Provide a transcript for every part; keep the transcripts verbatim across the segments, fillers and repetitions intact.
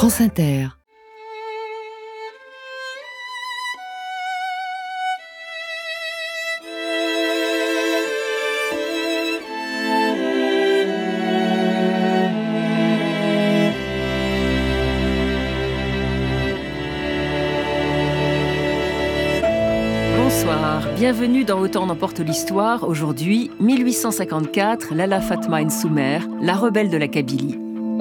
France Inter. Bonsoir, bienvenue dans Autant n'emporte l'histoire. Aujourd'hui, mille huit cent cinquante-quatre, Lalla Fatma Nsoumer, la rebelle de la Kabylie.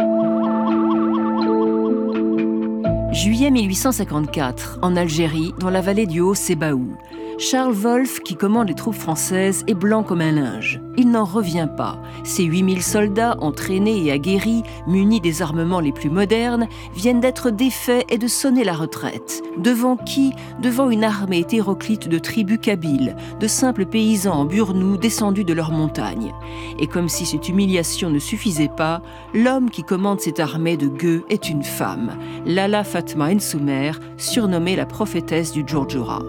Juillet mille huit cent cinquante-quatre, en Algérie, dans la vallée du Haut-Sébaou. Charles Wolff, qui commande les troupes françaises, est blanc comme un linge. Il n'en revient pas. Ses huit mille soldats, entraînés et aguerris, munis des armements les plus modernes, viennent d'être défaits et de sonner la retraite. Devant qui ? Devant une armée hétéroclite de tribus kabyles, de simples paysans en burnous descendus de leurs montagnes. Et comme si cette humiliation ne suffisait pas, l'homme qui commande cette armée de gueux est une femme, Lalla Fatma Nsoumer, surnommée la prophétesse du Djourdjoura.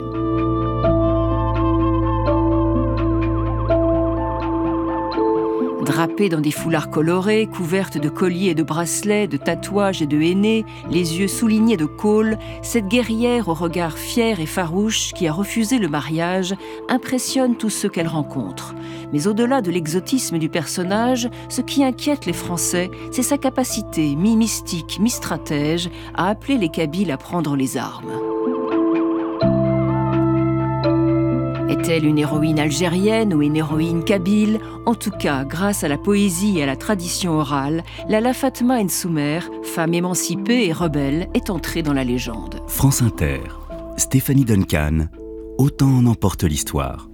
Drapée dans des foulards colorés, couverte de colliers et de bracelets, de tatouages et de hennées, les yeux soulignés de col, cette guerrière au regard fier et farouche qui a refusé le mariage impressionne tous ceux qu'elle rencontre. Mais au-delà de l'exotisme du personnage, ce qui inquiète les Français, c'est sa capacité, mi-mystique, mi-stratège, à appeler les Kabyles à prendre les armes. Est-elle une héroïne algérienne ou une héroïne kabyle ? En tout cas, grâce à la poésie et à la tradition orale, Lalla Fatma Nsoumer, femme émancipée et rebelle, est entrée dans la légende. France Inter, Stéphanie Duncan, Autant en emporte l'histoire.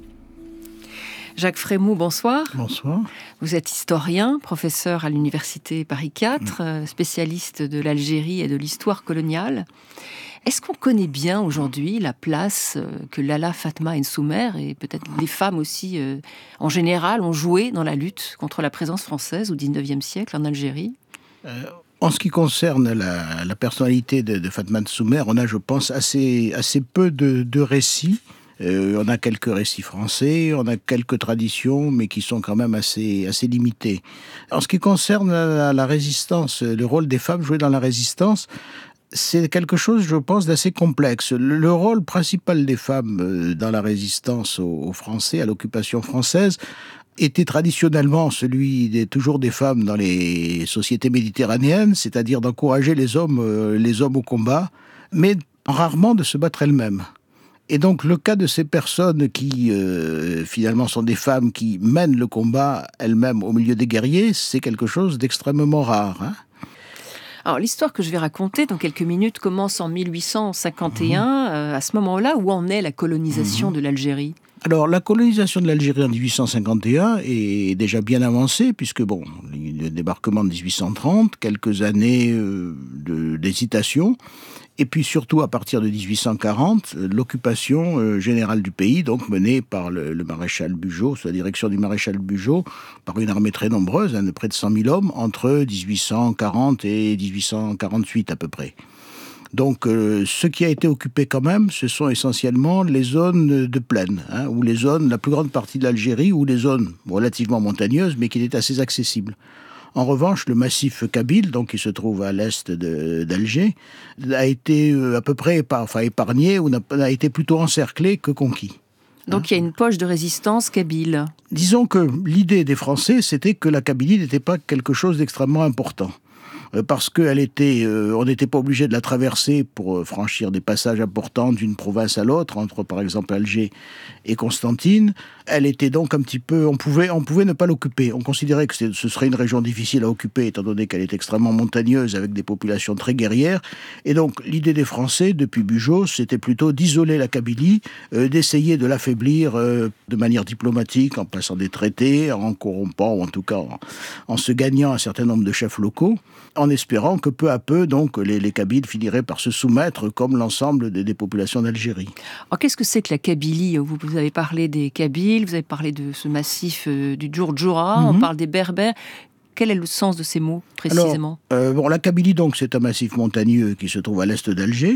Jacques Frémaux, bonsoir. Bonsoir. Vous êtes historien, professeur à l'université Paris quatre, mmh. spécialiste de l'Algérie et de l'histoire coloniale. Est-ce qu'on connaît bien aujourd'hui la place que Lalla Fatma Nsoumer et peut-être les femmes aussi euh, en général ont joué dans la lutte contre la présence française au dix-neuvième siècle en Algérie ? euh, En ce qui concerne la, la personnalité de, de Fatma Nsoumer, on a, je pense, assez, assez peu de, de récits. Euh, on a quelques récits français, on a quelques traditions, mais qui sont quand même assez, assez limitées. En ce qui concerne la, la résistance, le rôle des femmes jouées dans la résistance, c'est quelque chose, je pense, d'assez complexe. Le, le rôle principal des femmes dans la résistance aux, aux Français, à l'occupation française, était traditionnellement celui des, toujours des femmes dans les sociétés méditerranéennes, c'est-à-dire d'encourager les hommes, euh, les hommes au combat, mais rarement de se battre elles-mêmes. Et donc le cas de ces personnes qui, euh, finalement, sont des femmes qui mènent le combat elles-mêmes au milieu des guerriers, c'est quelque chose d'extrêmement rare, hein. Alors, l'histoire que je vais raconter dans quelques minutes commence en mille huit cent cinquante et un, mmh. euh, à ce moment-là, où en est la colonisation mmh. de l'Algérie ? Alors, la colonisation de l'Algérie en dix-huit cent cinquante et un est déjà bien avancée, puisque, bon, le débarquement de dix-huit cent trente, quelques années euh, de, d'hésitation, et puis surtout à partir de dix-huit cent quarante, l'occupation euh, générale du pays, donc menée par le, le maréchal Bugeaud, sous la direction du maréchal Bugeaud, par une armée très nombreuse, hein, de près de cent mille hommes, entre dix-huit cent quarante et dix-huit cent quarante-huit à peu près. Donc, euh, ce qui a été occupé quand même, ce sont essentiellement les zones de plaine, hein, ou les zones, la plus grande partie de l'Algérie, ou les zones relativement montagneuses, mais qui étaient assez accessibles. En revanche, le massif kabyle, donc qui se trouve à l'est de, d'Alger, a été euh, à peu près épar- enfin, épargné, ou n'a, a été plutôt encerclé que conquis. Donc hein. Il y a une poche de résistance kabyle. Disons que l'idée des Français, c'était que la Kabylie n'était pas quelque chose d'extrêmement important. Parce qu'elle était, euh, on n'était pas obligé de la traverser pour euh, franchir des passages importants d'une province à l'autre, entre par exemple Alger et Constantine. Elle était donc un petit peu, on pouvait, on pouvait ne pas l'occuper. On considérait que ce serait une région difficile à occuper, étant donné qu'elle est extrêmement montagneuse, avec des populations très guerrières. Et donc l'idée des Français, depuis Bugeaud, c'était plutôt d'isoler la Kabylie, euh, d'essayer de l'affaiblir euh, de manière diplomatique, en passant des traités, en corrompant, ou en tout cas en, en se gagnant un certain nombre de chefs locaux, en espérant que peu à peu, donc, les, les Kabyles finiraient par se soumettre comme l'ensemble des, des populations d'Algérie. Alors, qu'est-ce que c'est que la Kabylie ? vous, vous avez parlé des Kabyles, vous avez parlé de ce massif euh, du Djourdjoura, mm-hmm. on parle des Berbères. Quel est le sens de ces mots, précisément ? Alors, euh, bon, la Kabylie, donc, c'est un massif montagneux qui se trouve à l'est d'Alger,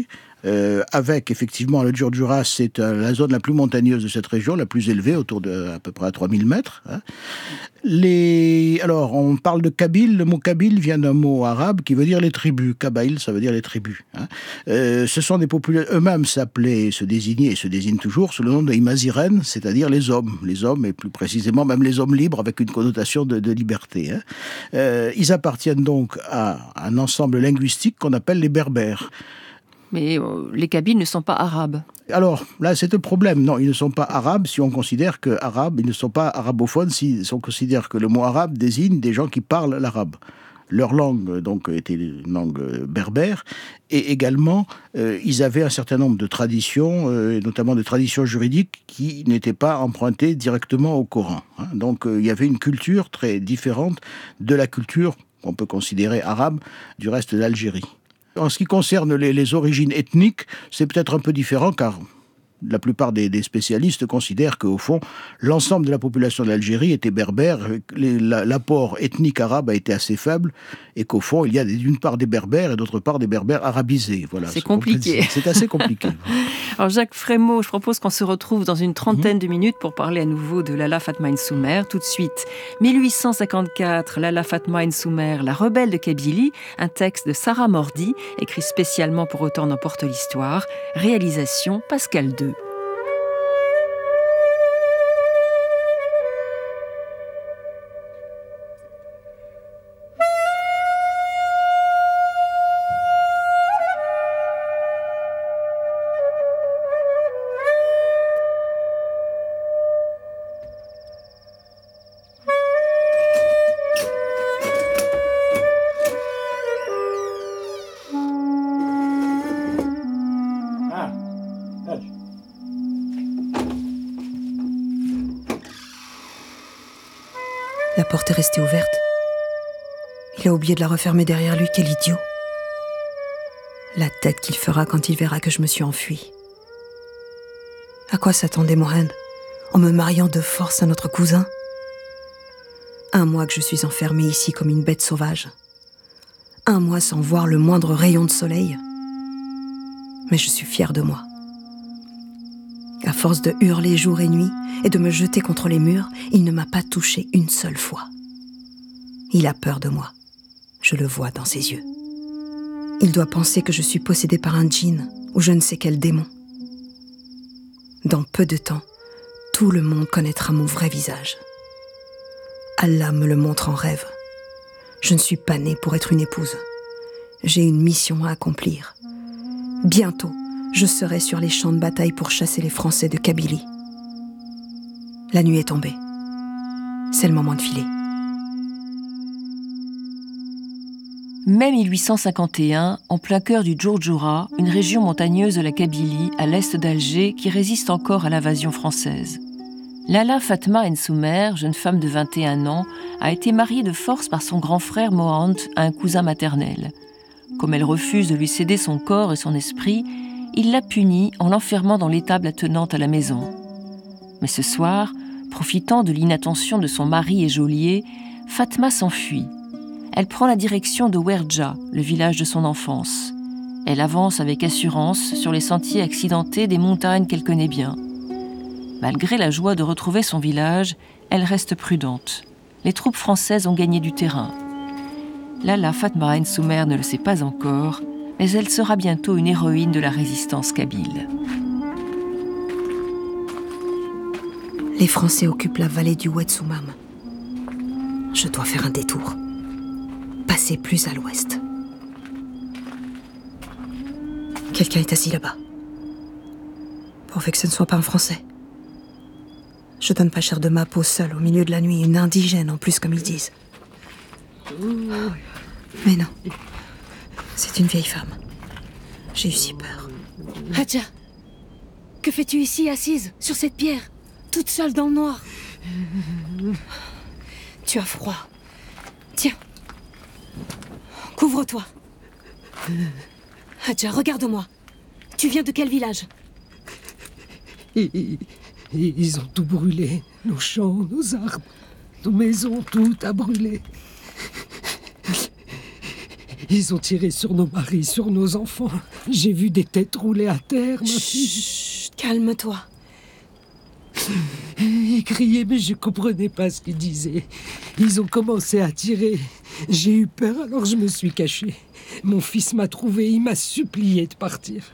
euh, avec effectivement le Djurdjura, c'est euh, la zone la plus montagneuse de cette région, la plus élevée, autour de à peu près à trois mille mètres. Hein. Les... Alors, on parle de Kabyle. Le mot Kabyle vient d'un mot arabe qui veut dire les tribus. Kabaïl, ça veut dire les tribus. Hein. Euh, ce sont des populations, eux-mêmes s'appelaient, se désignaient et se désignent toujours sous le nom de Imaziren, c'est-à-dire les hommes. Les hommes, et plus précisément même les hommes libres, avec une connotation de, de liberté. Hein. Euh, ils appartiennent donc à un ensemble linguistique qu'on appelle les Berbères. Mais euh, les Kabyles ne sont pas arabes. Alors, là, c'est le problème. Non, ils ne sont pas arabes si on considère que arabes, ils ne sont pas arabophones si on considère que le mot arabe désigne des gens qui parlent l'arabe. Leur langue, donc, était une langue berbère. Et également, euh, ils avaient un certain nombre de traditions, euh, notamment des traditions juridiques, qui n'étaient pas empruntées directement au Coran. Hein. Donc, euh, il y avait une culture très différente de la culture qu'on peut considérer arabe du reste de l'Algérie. En ce qui concerne les, les origines ethniques, c'est peut-être un peu différent car la plupart des, des spécialistes considèrent qu'au fond, l'ensemble de la population de l'Algérie était berbère, les, la, l'apport ethnique arabe a été assez faible et qu'au fond, il y a d'une part des berbères et d'autre part des berbères arabisés. Voilà, c'est compliqué. C'est assez compliqué. Alors Jacques Frémaux, je propose qu'on se retrouve dans une trentaine mmh. de minutes pour parler à nouveau de Lalla Fatma Ben Soumer. Tout de suite, mille huit cent cinquante-quatre, Lalla Fatma Ben Soumer, la rebelle de Kabylie, un texte de Sarah Mordi, écrit spécialement pour Autant n'emporte l'histoire, réalisation Pascal deux. La porte est restée ouverte. Il a oublié de la refermer derrière lui, quel idiot. La tête qu'il fera quand il verra que je me suis enfuie. À quoi s'attendait Mohamed en me mariant de force à notre cousin? Un mois que je suis enfermée ici comme une bête sauvage. Un mois sans voir le moindre rayon de soleil. Mais je suis fière de moi. À force de hurler jour et nuit et de me jeter contre les murs, il ne m'a pas touchée une seule fois. Il a peur de moi. Je le vois dans ses yeux. Il doit penser que je suis possédée par un djinn ou je ne sais quel démon. Dans peu de temps, tout le monde connaîtra mon vrai visage. Allah me le montre en rêve. Je ne suis pas née pour être une épouse. J'ai une mission à accomplir. Bientôt, je serai sur les champs de bataille pour chasser les Français de Kabylie. La nuit est tombée. C'est le moment de filer. Mai mille huit cent cinquante et un, en plein cœur du Djurdjura, une région montagneuse de la Kabylie, à l'est d'Alger, qui résiste encore à l'invasion française. Lalla Fatma Ben Soumer, jeune femme de vingt et un ans, a été mariée de force par son grand frère Mohand à un cousin maternel. Comme elle refuse de lui céder son corps et son esprit, il la punit en l'enfermant dans l'étable attenante à la maison. Mais ce soir, profitant de l'inattention de son mari et geôlier, Fatma s'enfuit. Elle prend la direction de Ouerdja, le village de son enfance. Elle avance avec assurance sur les sentiers accidentés des montagnes qu'elle connaît bien. Malgré la joie de retrouver son village, elle reste prudente. Les troupes françaises ont gagné du terrain. Lalla Fatma Ben Soumer ne le sait pas encore, mais elle sera bientôt une héroïne de la résistance kabyle. Les Français occupent la vallée du Oued Soumam. Je dois faire un détour. Passer plus à l'ouest. Quelqu'un est assis là-bas. Pourvu que ce ne soit pas un Français. Je donne pas cher de ma peau seule au milieu de la nuit, une indigène en plus comme ils disent. Mais non. C'est une vieille femme. J'ai eu si peur. Hadja, que fais-tu ici, assise, sur cette pierre, toute seule dans le noir? Tu as froid. Tiens. Couvre-toi. Hadja, regarde-moi. Tu viens de quel village? Ils, ils ont tout brûlé. Nos champs, nos arbres, nos maisons, tout a brûlé. Ils ont tiré sur nos maris, sur nos enfants. J'ai vu des têtes rouler à terre, ma fille. Chut, calme-toi. Ils criaient, mais je comprenais pas ce qu'ils disaient. Ils ont commencé à tirer. J'ai eu peur, alors je me suis caché. Mon fils m'a trouvé, il m'a supplié de partir.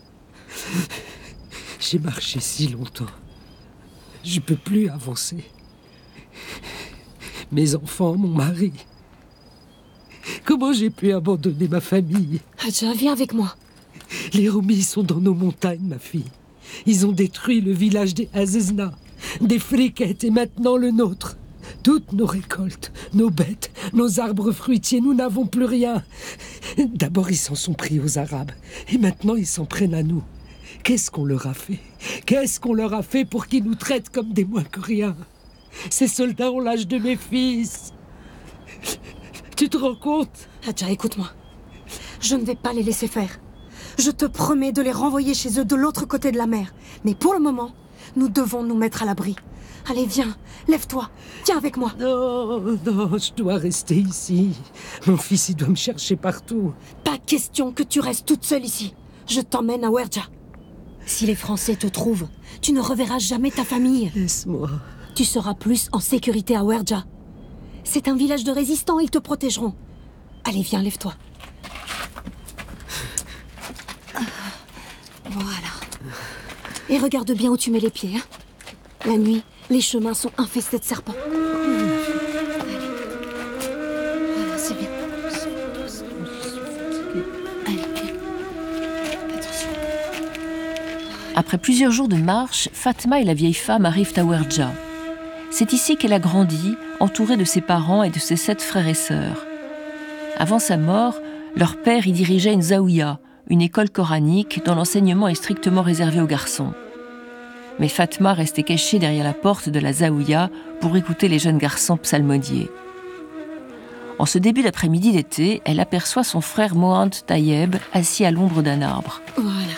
J'ai marché si longtemps. Je peux plus avancer. Mes enfants, mon mari. Comment j'ai pu abandonner ma famille? Hadja, viens avec moi. Les Roumis sont dans nos montagnes, ma fille. Ils ont détruit le village des Azezna, des friquettes et maintenant le nôtre. Toutes nos récoltes, nos bêtes, nos arbres fruitiers, nous n'avons plus rien. D'abord, ils s'en sont pris aux Arabes et maintenant, ils s'en prennent à nous. Qu'est-ce qu'on leur a fait? Qu'est-ce qu'on leur a fait pour qu'ils nous traitent comme des moins que rien? Ces soldats ont l'âge de mes fils. Tu te rends compte? Hadja, écoute-moi. Je ne vais pas les laisser faire. Je te promets de les renvoyer chez eux de l'autre côté de la mer. Mais pour le moment, nous devons nous mettre à l'abri. Allez, viens, lève-toi, viens avec moi. Non, non, je dois rester ici. Mon fils, il doit me chercher partout. Pas question que tu restes toute seule ici. Je t'emmène à Ouerja. Si les Français te trouvent, tu ne reverras jamais ta famille. Laisse-moi. Tu seras plus en sécurité à Ouerja. C'est un village de résistants, ils te protégeront. Allez, viens, lève-toi. Voilà. Et regarde bien où tu mets les pieds. Hein. La nuit, les chemins sont infestés de serpents. Allez. Voilà, c'est bien. Allez, viens. Attention. Après plusieurs jours de marche, Fatma et la vieille femme arrivent à Ouerja. C'est ici qu'elle a grandi, entourée de ses parents et de ses sept frères et sœurs. Avant sa mort, leur père y dirigeait une zaouïa, une école coranique dont l'enseignement est strictement réservé aux garçons. Mais Fatma restait cachée derrière la porte de la zaouïa pour écouter les jeunes garçons psalmodier. En ce début d'après-midi d'été, elle aperçoit son frère Mohand Tayeb assis à l'ombre d'un arbre. Voilà.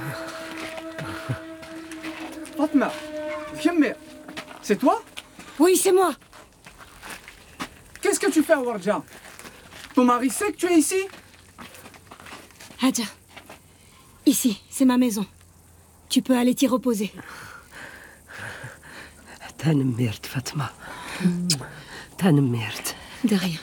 Fatma, viens, mais c'est toi? Oui, c'est moi. Qu'est-ce que tu fais à Ouerja? Ton mari sait que tu es ici? Hadja, ici, c'est ma maison. Tu peux aller t'y reposer. Tanmert, Fatma. Tanmert. De rien.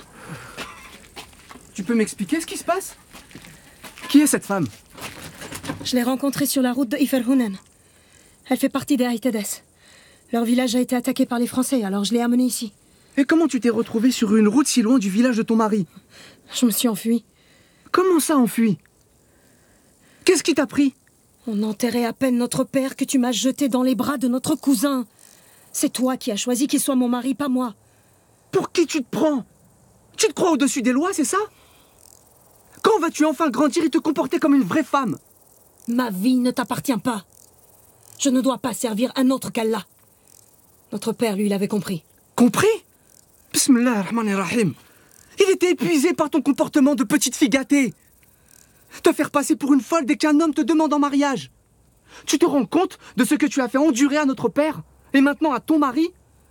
Tu peux m'expliquer ce qui se passe? Qui est cette femme? Je l'ai rencontrée sur la route de Iferhunen. Elle fait partie des Aïtedes. Leur village a été attaqué par les Français, alors je l'ai amenée ici. Et comment tu t'es retrouvée sur une route si loin du village de ton mari? Je me suis enfuie. Comment ça, enfui? Qu'est-ce qui t'a pris? On enterrait à peine notre père que tu m'as jeté dans les bras de notre cousin. C'est toi qui as choisi qu'il soit mon mari, pas moi. Pour qui tu te prends? Tu te crois au-dessus des lois, c'est ça? Quand vas-tu enfin grandir et te comporter comme une vraie femme? Ma vie ne t'appartient pas. Je ne dois pas servir un autre qu'Allah. Notre père, lui, l'avait compris. Compris? Bismillah ar-Rahman ar-Rahim. Il était épuisé par ton comportement de petite fille gâtée. Te faire passer pour une folle dès qu'un homme te demande en mariage. Tu te rends compte de ce que tu as fait endurer à notre père et maintenant à ton mari?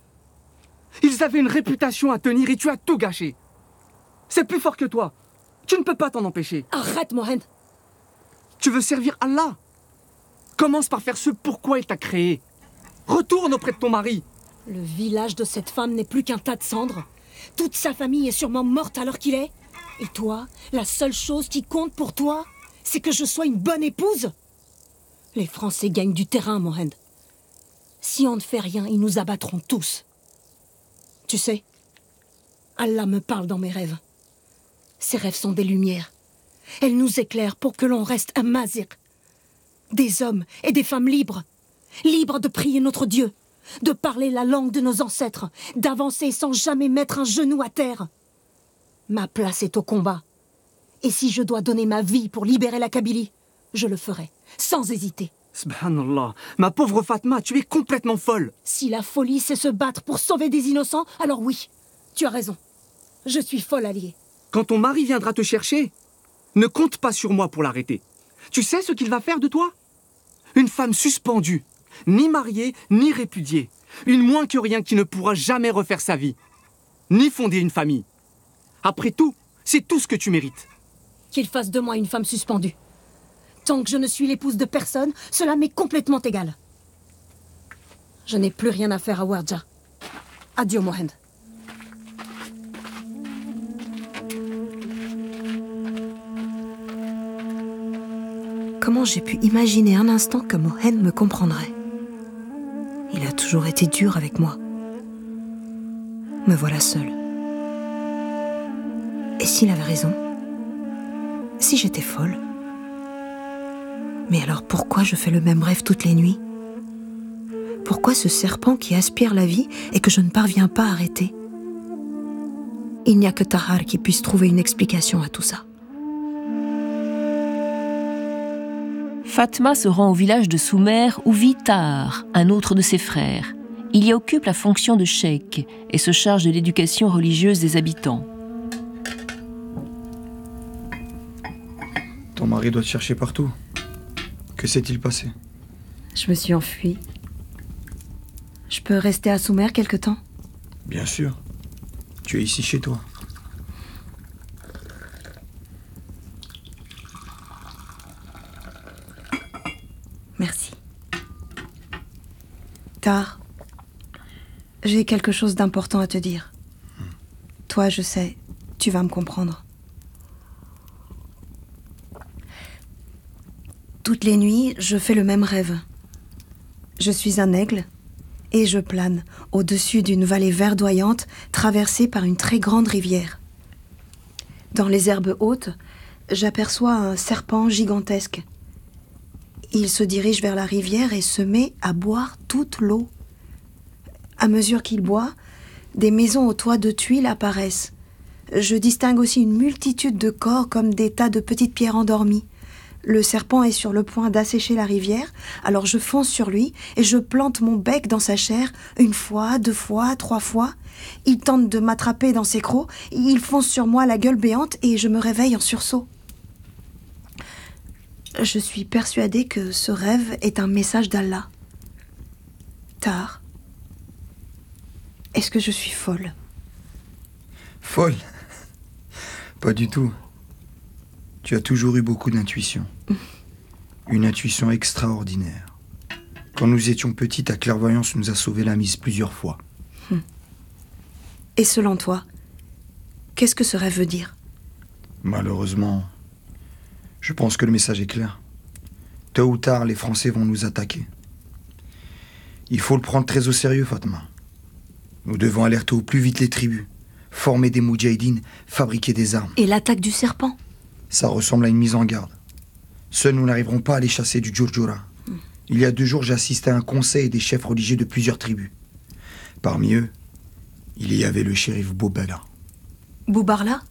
Ils avaient une réputation à tenir et tu as tout gâché. C'est plus fort que toi. Tu ne peux pas t'en empêcher. Arrête, Mohand. Tu veux servir Allah? Commence par faire ce pourquoi il t'a créé. Retourne auprès de ton mari. Le village de cette femme n'est plus qu'un tas de cendres. Toute sa famille est sûrement morte à l'heure qu'il est. Et toi, la seule chose qui compte pour toi, c'est que je sois une bonne épouse. Les Français gagnent du terrain, Mohand. Si on ne fait rien, ils nous abattront tous. Tu sais, Allah me parle dans mes rêves. Ces rêves sont des lumières. Elles nous éclairent pour que l'on reste un mazir. Des hommes et des femmes libres. Libres de prier notre Dieu, de parler la langue de nos ancêtres, d'avancer sans jamais mettre un genou à terre. Ma place est au combat. Et si je dois donner ma vie pour libérer la Kabylie, je le ferai, sans hésiter. Subhanallah, ma pauvre Fatma, tu es complètement folle. Si la folie, c'est se battre pour sauver des innocents, alors oui, tu as raison. Je suis folle alliée. Quand ton mari viendra te chercher, ne compte pas sur moi pour l'arrêter. Tu sais ce qu'il va faire de toi? Une femme suspendue, ni mariée, ni répudiée. Une moins que rien qui ne pourra jamais refaire sa vie, ni fonder une famille. Après tout, c'est tout ce que tu mérites. Qu'il fasse de moi une femme suspendue. Tant que je ne suis l'épouse de personne, cela m'est complètement égal. Je n'ai plus rien à faire à Ouarja. Adieu, Mohand. Comment j'ai pu imaginer un instant que Mohand me comprendrait? Il a toujours été dur avec moi. Me voilà seule. Et s'il avait raison? Si j'étais folle? Mais alors pourquoi je fais le même rêve toutes les nuits? Pourquoi ce serpent qui aspire la vie et que je ne parviens pas à arrêter? Il n'y a que Tahar qui puisse trouver une explication à tout ça. Fatma se rend au village de Soumer où vit Tahar, un autre de ses frères. Il y occupe la fonction de cheikh et se charge de l'éducation religieuse des habitants. Ton mari doit te chercher partout. Que s'est-il passé? Je me suis enfuie. Je peux rester à Soumer quelque temps? Bien sûr. Tu es ici chez toi. Merci. Tahar, j'ai quelque chose d'important à te dire. Hmm. Toi, je sais, tu vas me comprendre. Toutes les nuits, je fais le même rêve. Je suis un aigle et je plane au-dessus d'une vallée verdoyante traversée par une très grande rivière. Dans les herbes hautes, j'aperçois un serpent gigantesque. Il se dirige vers la rivière et se met à boire toute l'eau. À mesure qu'il boit, des maisons aux toits de tuiles apparaissent. Je distingue aussi une multitude de corps comme des tas de petites pierres endormies. Le serpent est sur le point d'assécher la rivière, alors je fonce sur lui et je plante mon bec dans sa chair une fois, deux fois, trois fois. Il tente de m'attraper dans ses crocs, il fonce sur moi la gueule béante et je me réveille en sursaut. Je suis persuadée que ce rêve est un message d'Allah. Tahar, est-ce que je suis folle? Folle? Pas du tout. Tu as toujours eu beaucoup d'intuition. Une intuition extraordinaire. Quand nous étions petites, ta clairvoyance nous a sauvé la mise plusieurs fois. Et selon toi, qu'est-ce que ce rêve veut dire? Malheureusement, je pense que le message est clair. Tôt ou tard, les Français vont nous attaquer. Il faut le prendre très au sérieux, Fatma. Nous devons alerter au plus vite les tribus, former des moudjahidines, fabriquer des armes. Et l'attaque du serpent? Ça ressemble à une mise en garde. Seuls nous n'arriverons pas à les chasser du Djurdjura. Mm. Il y a deux jours, j'ai assisté à un conseil des chefs religieux de plusieurs tribus. Parmi eux, il y avait le shérif Boubarla. Boubarla?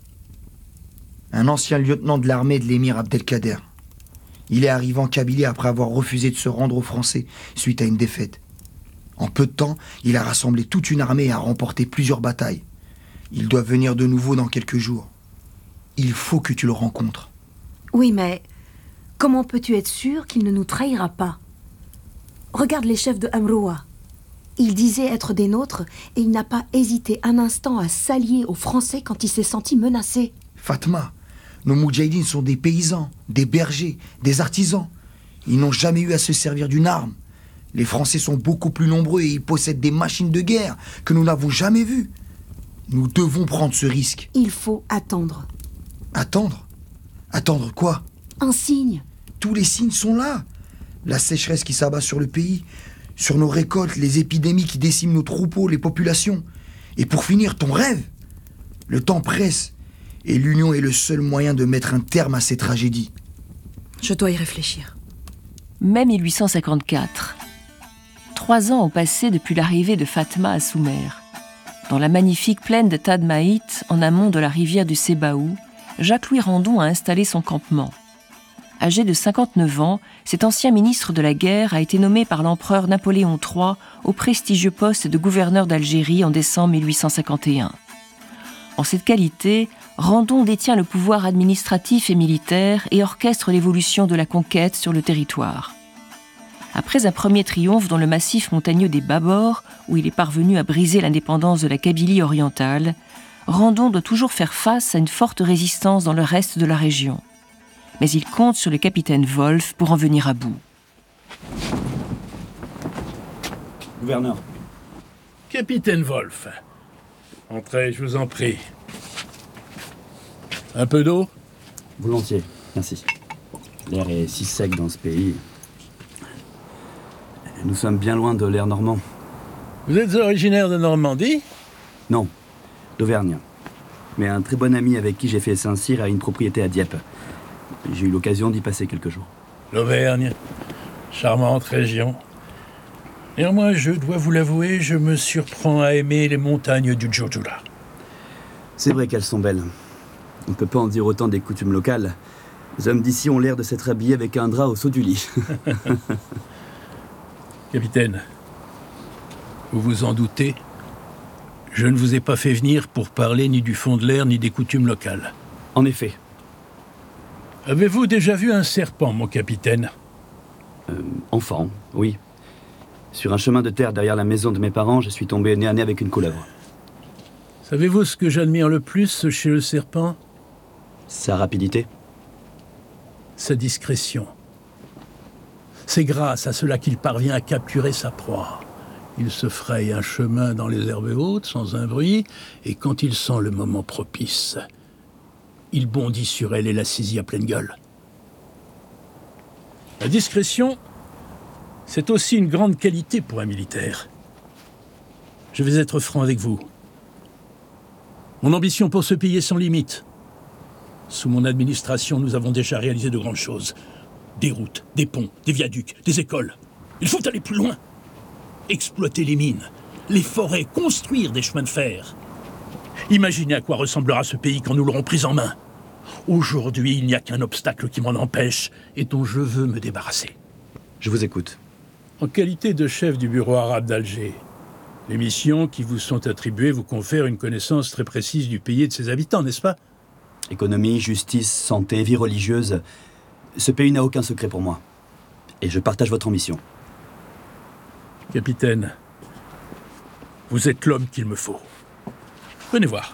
Un ancien lieutenant de l'armée de l'émir Abdelkader. Il est arrivé en Kabylie après avoir refusé de se rendre aux Français suite à une défaite. En peu de temps, il a rassemblé toute une armée et a remporté plusieurs batailles. Il doit venir de nouveau dans quelques jours. Il faut que tu le rencontres. Oui, mais comment peux-tu être sûr qu'il ne nous trahira pas? Regarde les chefs de Amroua. Il disait être des nôtres et il n'a pas hésité un instant à s'allier aux Français quand il s'est senti menacé. Fatma, nos moudjahidines sont des paysans, des bergers, des artisans. Ils n'ont jamais eu à se servir d'une arme. Les Français sont beaucoup plus nombreux et ils possèdent des machines de guerre que nous n'avons jamais vues. Nous devons prendre ce risque. Il faut attendre. Attendre? Attendre quoi? Un signe. Tous les signes sont là. La sécheresse qui s'abat sur le pays, sur nos récoltes, les épidémies qui déciment nos troupeaux, les populations. Et pour finir, ton rêve. Le temps presse et l'union est le seul moyen de mettre un terme à ces tragédies. Je dois y réfléchir. Mai mille huit cent cinquante-quatre. Trois ans ont passé depuis l'arrivée de Fatma à Soumer. Dans la magnifique plaine de Tadmaït, en amont de la rivière du Sébaou, Jacques-Louis Randon a installé son campement. Âgé de cinquante-neuf ans, cet ancien ministre de la guerre a été nommé par l'empereur Napoléon trois au prestigieux poste de gouverneur d'Algérie en décembre mille huit cent cinquante et un. En cette qualité, Randon détient le pouvoir administratif et militaire et orchestre l'évolution de la conquête sur le territoire. Après un premier triomphe dans le massif montagneux des Babors, où il est parvenu à briser l'indépendance de la Kabylie orientale, Randon doit toujours faire face à une forte résistance dans le reste de la région. mais il compte sur le capitaine Wolf pour en venir à bout. Gouverneur. Capitaine Wolf. Entrez, je vous en prie. Un peu d'eau ? Volontiers, merci. L'air est si sec dans ce pays. Nous sommes bien loin de l'air normand. Vous êtes originaire de Normandie ? Non, d'Auvergne. Mais un très bon ami avec qui j'ai fait Saint-Cyr a une propriété à Dieppe. J'ai eu l'occasion d'y passer quelques jours. L'Auvergne, charmante région. Néanmoins, je dois vous l'avouer, je me surprends à aimer les montagnes du Jujura. C'est vrai qu'elles sont belles. On ne peut pas en dire autant des coutumes locales. Les hommes d'ici ont l'air de s'être habillés avec un drap au saut du lit. Capitaine, vous vous en doutez, je ne vous ai pas fait venir pour parler ni du fond de l'air ni des coutumes locales. En effet. Avez-vous déjà vu un serpent, mon capitaine ? euh, Enfant, oui. Sur un chemin de terre derrière la maison de mes parents, je suis tombé nez à nez avec une couleuvre. Savez-vous ce que j'admire le plus chez le serpent ? Sa rapidité ? Sa discrétion. C'est grâce à cela qu'il parvient à capturer sa proie. Il se fraye un chemin dans les herbes hautes, sans un bruit, et quand il sent le moment propice, il bondit sur elle et la saisit à pleine gueule. La discrétion, c'est aussi une grande qualité pour un militaire. Je vais être franc avec vous. Mon ambition pour ce pays est sans limite. Sous mon administration, nous avons déjà réalisé de grandes choses. Des routes, des ponts, des viaducs, des écoles. Il faut aller plus loin. Exploiter les mines, les forêts, construire des chemins de fer. Imaginez à quoi ressemblera ce pays quand nous l'aurons pris en main. Aujourd'hui, il n'y a qu'un obstacle qui m'en empêche et dont je veux me débarrasser. Je vous écoute. En qualité de chef du bureau arabe d'Alger, les missions qui vous sont attribuées vous confèrent une connaissance très précise du pays et de ses habitants, n'est-ce pas ? Économie, justice, santé, vie religieuse. Ce pays n'a aucun secret pour moi. Et je partage votre ambition. Capitaine, vous êtes l'homme qu'il me faut. Venez voir.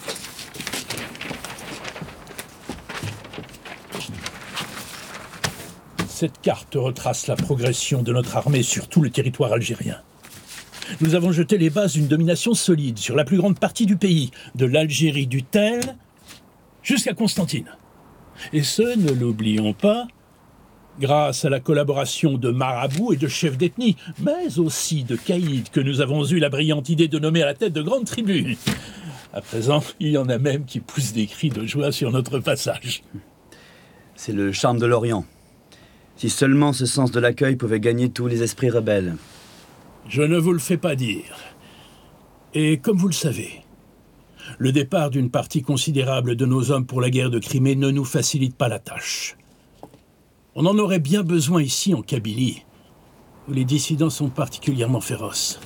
Cette carte retrace la progression de notre armée sur tout le territoire algérien. Nous avons jeté les bases d'une domination solide sur la plus grande partie du pays, de l'Algérie du Tel jusqu'à Constantine. Et ce, ne l'oublions pas, grâce à la collaboration de marabouts et de chefs d'ethnie, mais aussi de caïds que nous avons eu la brillante idée de nommer à la tête de grandes tribus. À présent, il y en a même qui poussent des cris de joie sur notre passage. C'est le charme de l'Orient. Si seulement ce sens de l'accueil pouvait gagner tous les esprits rebelles. Je ne vous le fais pas dire. Et comme vous le savez, le départ d'une partie considérable de nos hommes pour la guerre de Crimée ne nous facilite pas la tâche. On en aurait bien besoin ici, en Kabylie, où les dissidents sont particulièrement féroces.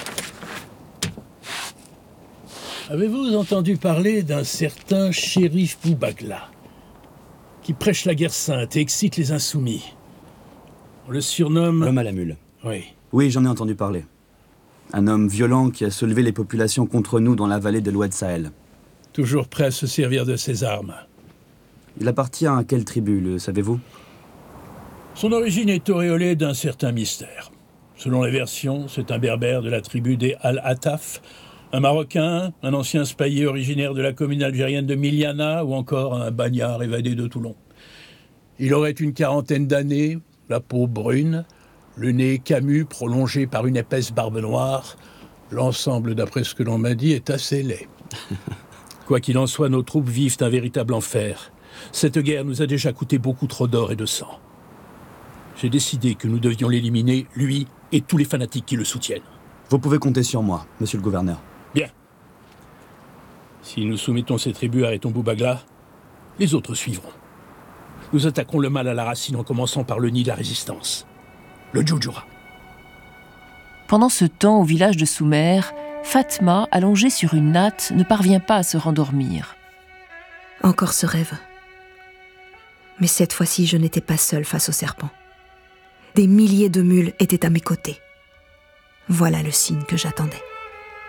Avez-vous entendu parler d'un certain shérif Boubagla, qui prêche la guerre sainte et excite les insoumis? On le surnomme... L'homme à la mule. Oui. Oui, j'en ai entendu parler. Un homme violent qui a soulevé les populations contre nous dans la vallée de l'Oued Sahel. Toujours prêt à se servir de ses armes. Il appartient à quelle tribu, le savez-vous? Son origine est auréolée d'un certain mystère. Selon les versions, c'est un berbère de la tribu des Al-Attaf, un Marocain, un ancien spahier originaire de la commune algérienne de Miliana, ou encore un bagnard évadé de Toulon. Il aurait une quarantaine d'années, la peau brune, le nez camus prolongé par une épaisse barbe noire. L'ensemble, d'après ce que l'on m'a dit, est assez laid. Quoi qu'il en soit, nos troupes vivent un véritable enfer. Cette guerre nous a déjà coûté beaucoup trop d'or et de sang. J'ai décidé que nous devions l'éliminer, lui et tous les fanatiques qui le soutiennent. Vous pouvez compter sur moi, monsieur le gouverneur. Bien. Si nous soumettons ces tribus à Eton Boubagla, les autres suivront. Nous attaquerons le mal à la racine en commençant par le nid de la résistance, le Jujura. Pendant ce temps, au village de Soumer, Fatma, allongée sur une natte, ne parvient pas à se rendormir. Encore ce rêve. Mais cette fois-ci, je n'étais pas seule face au serpent. Des milliers de mules étaient à mes côtés. Voilà le signe que j'attendais.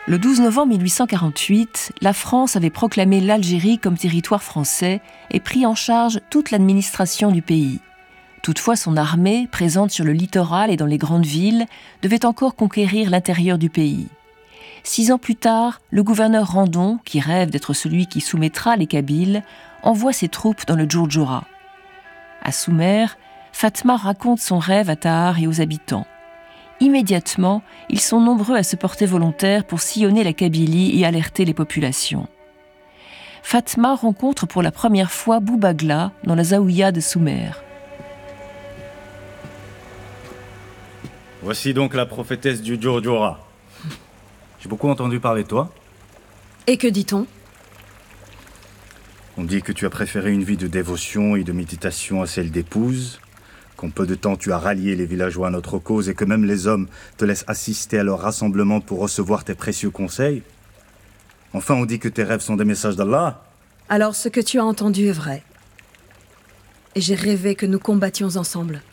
Le douze novembre mille huit cent quarante-huit, la France avait proclamé l'Algérie comme territoire français et pris en charge toute l'administration du pays. Toutefois, son armée, présente sur le littoral et dans les grandes villes, devait encore conquérir l'intérieur du pays. Six ans plus tard, le gouverneur Randon, qui rêve d'être celui qui soumettra les Kabyles, envoie ses troupes dans le Djourdjoura. À Soumer, Fatma raconte son rêve à Tahar et aux habitants. Immédiatement, ils sont nombreux à se porter volontaires pour sillonner la Kabylie et alerter les populations. Fatma rencontre pour la première fois Boubagla dans la Zaouïa de Soumer. Voici donc la prophétesse du Djourdjoura. J'ai beaucoup entendu parler de toi. Et que dit-on ? On dit que tu as préféré une vie de dévotion et de méditation à celle d'épouse, qu'en peu de temps tu as rallié les villageois à notre cause et que même les hommes te laissent assister à leur rassemblement pour recevoir tes précieux conseils. Enfin, on dit que tes rêves sont des messages d'Allah. Alors ce que tu as entendu est vrai. Et j'ai rêvé que nous combattions ensemble.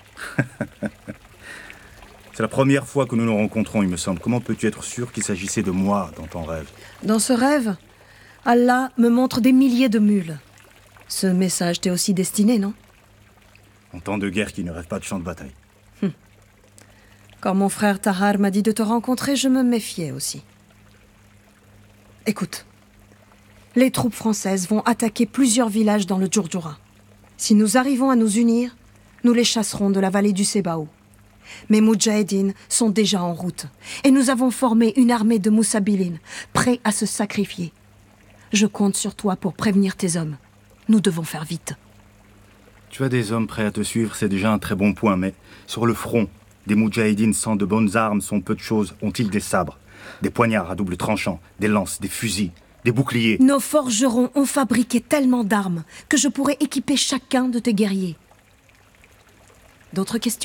C'est la première fois que nous nous rencontrons, il me semble. Comment peux-tu être sûr qu'il s'agissait de moi dans ton rêve ? Dans ce rêve, Allah me montre des milliers de mules. Ce message t'est aussi destiné, non ? En temps de guerre, qui ne rêve pas de champ de bataille. Hum. Quand mon frère Tahar m'a dit de te rencontrer, je me méfiais aussi. Écoute, les troupes françaises vont attaquer plusieurs villages dans le Djourdjoura. Si nous arrivons à nous unir, nous les chasserons de la vallée du Sebaou. Mes Moudjahidines sont déjà en route et nous avons formé une armée de Moussabilines, prêts à se sacrifier. Je compte sur toi pour prévenir tes hommes. Nous devons faire vite. Tu as des hommes prêts à te suivre, c'est déjà un très bon point, mais sur le front, des Moudjahidines sans de bonnes armes sont peu de choses. Ont-ils des sabres, des poignards à double tranchant, des lances, des fusils, des boucliers ? Nos forgerons ont fabriqué tellement d'armes que je pourrais équiper chacun de tes guerriers. D'autres questions ?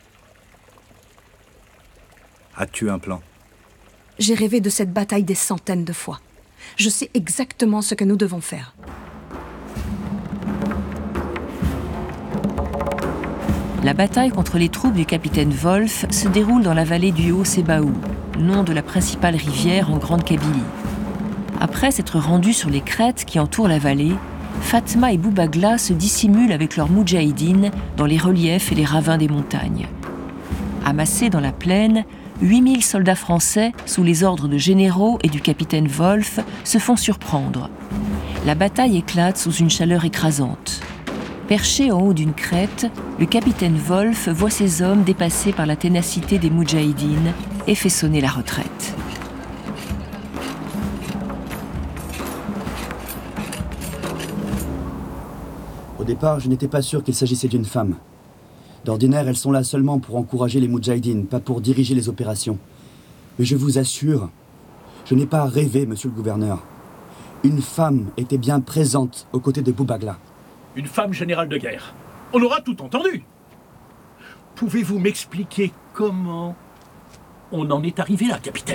As-tu un plan ? J'ai rêvé de cette bataille des centaines de fois. Je sais exactement ce que nous devons faire. La bataille contre les troupes du capitaine Wolf se déroule dans la vallée du Haut-Sebaou, nom de la principale rivière en Grande Kabylie. Après s'être rendus sur les crêtes qui entourent la vallée, Fatma et Boubagla se dissimulent avec leurs moudjahidines dans les reliefs et les ravins des montagnes. Amassés dans la plaine, huit mille soldats français, sous les ordres de généraux et du capitaine Wolf, se font surprendre. La bataille éclate sous une chaleur écrasante. Perché en haut d'une crête, le capitaine Wolf voit ses hommes dépassés par la ténacité des moudjahidines et fait sonner la retraite. Au départ, je n'étais pas sûr qu'il s'agissait d'une femme. D'ordinaire, elles sont là seulement pour encourager les moudjahidines, pas pour diriger les opérations. Mais je vous assure, je n'ai pas rêvé, monsieur le gouverneur. Une femme était bien présente aux côtés de Boubagla. Une femme générale de guerre. On aura tout entendu. Pouvez-vous m'expliquer comment on en est arrivé là, capitaine ?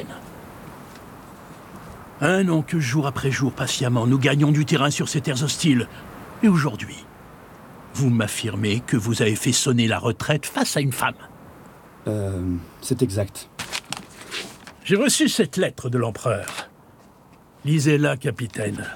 Un an que jour après jour, patiemment, nous gagnons du terrain sur ces terres hostiles. Et aujourd'hui, vous m'affirmez que vous avez fait sonner la retraite face à une femme. Euh, c'est exact. J'ai reçu cette lettre de l'empereur. Lisez-la, capitaine.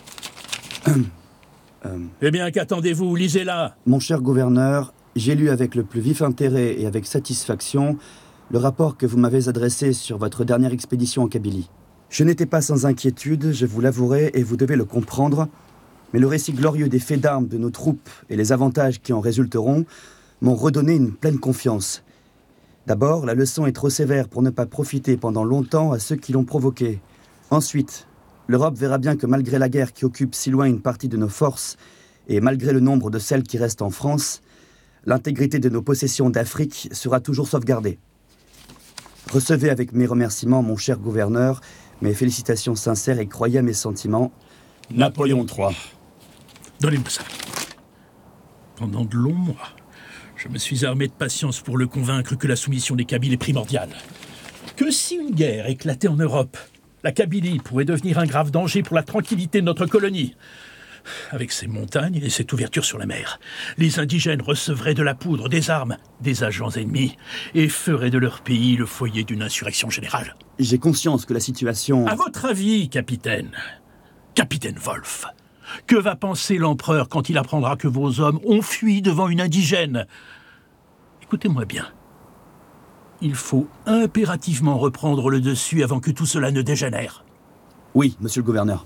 euh... Eh bien, qu'attendez-vous ? Lisez-la. Mon cher gouverneur, j'ai lu avec le plus vif intérêt et avec satisfaction le rapport que vous m'avez adressé sur votre dernière expédition en Kabylie. Je n'étais pas sans inquiétude, je vous l'avouerai, et vous devez le comprendre, mais le récit glorieux des faits d'armes de nos troupes et les avantages qui en résulteront m'ont redonné une pleine confiance. D'abord, la leçon est trop sévère pour ne pas profiter pendant longtemps à ceux qui l'ont provoquée. Ensuite, l'Europe verra bien que malgré la guerre qui occupe si loin une partie de nos forces, et malgré le nombre de celles qui restent en France, l'intégrité de nos possessions d'Afrique sera toujours sauvegardée. Recevez avec mes remerciements, mon cher gouverneur, mes félicitations sincères et croyez à mes sentiments. Napoléon trois. Donnez-moi ça. Pendant de longs mois, je me suis armé de patience pour le convaincre que la soumission des Kabyles est primordiale. Que si une guerre éclatait en Europe, la Kabylie pourrait devenir un grave danger pour la tranquillité de notre colonie. Avec ces montagnes et cette ouverture sur la mer, les indigènes recevraient de la poudre, des armes, des agents ennemis, et feraient de leur pays le foyer d'une insurrection générale. J'ai conscience que la situation... À votre avis, capitaine, capitaine Wolf, que va penser l'empereur quand il apprendra que vos hommes ont fui devant une indigène? Écoutez-moi bien. Il faut impérativement reprendre le dessus avant que tout cela ne dégénère. Oui, monsieur le gouverneur.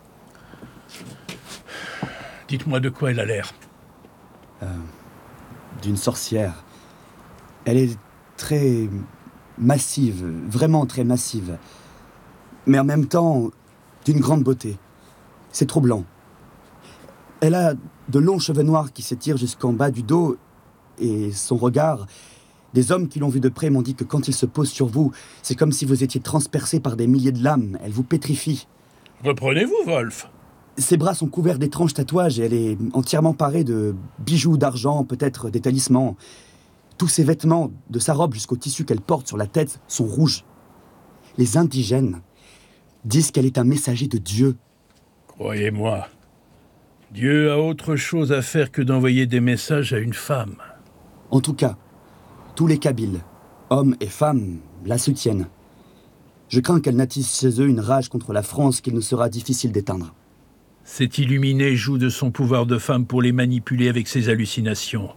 Dites-moi de quoi elle a l'air. Euh, d'une sorcière. Elle est très massive, vraiment très massive. Mais en même temps, d'une grande beauté. C'est troublant. Elle a de longs cheveux noirs qui s'étirent jusqu'en bas du dos, et son regard... Des hommes qui l'ont vu de près m'ont dit que quand il se pose sur vous, c'est comme si vous étiez transpercé par des milliers de lames. Elle vous pétrifie. Reprenez-vous, Wolf. Ses bras sont couverts d'étranges tatouages et elle est entièrement parée de bijoux d'argent, peut-être des talismans. Tous ses vêtements, de sa robe jusqu'au tissu qu'elle porte sur la tête, sont rouges. Les indigènes disent qu'elle est un messager de Dieu. Croyez-moi, Dieu a autre chose à faire que d'envoyer des messages à une femme. En tout cas, tous les Kabyles, hommes et femmes, la soutiennent. Je crains qu'elle n'attise chez eux une rage contre la France qu'il nous sera difficile d'éteindre. Cet illuminé joue de son pouvoir de femme pour les manipuler avec ses hallucinations.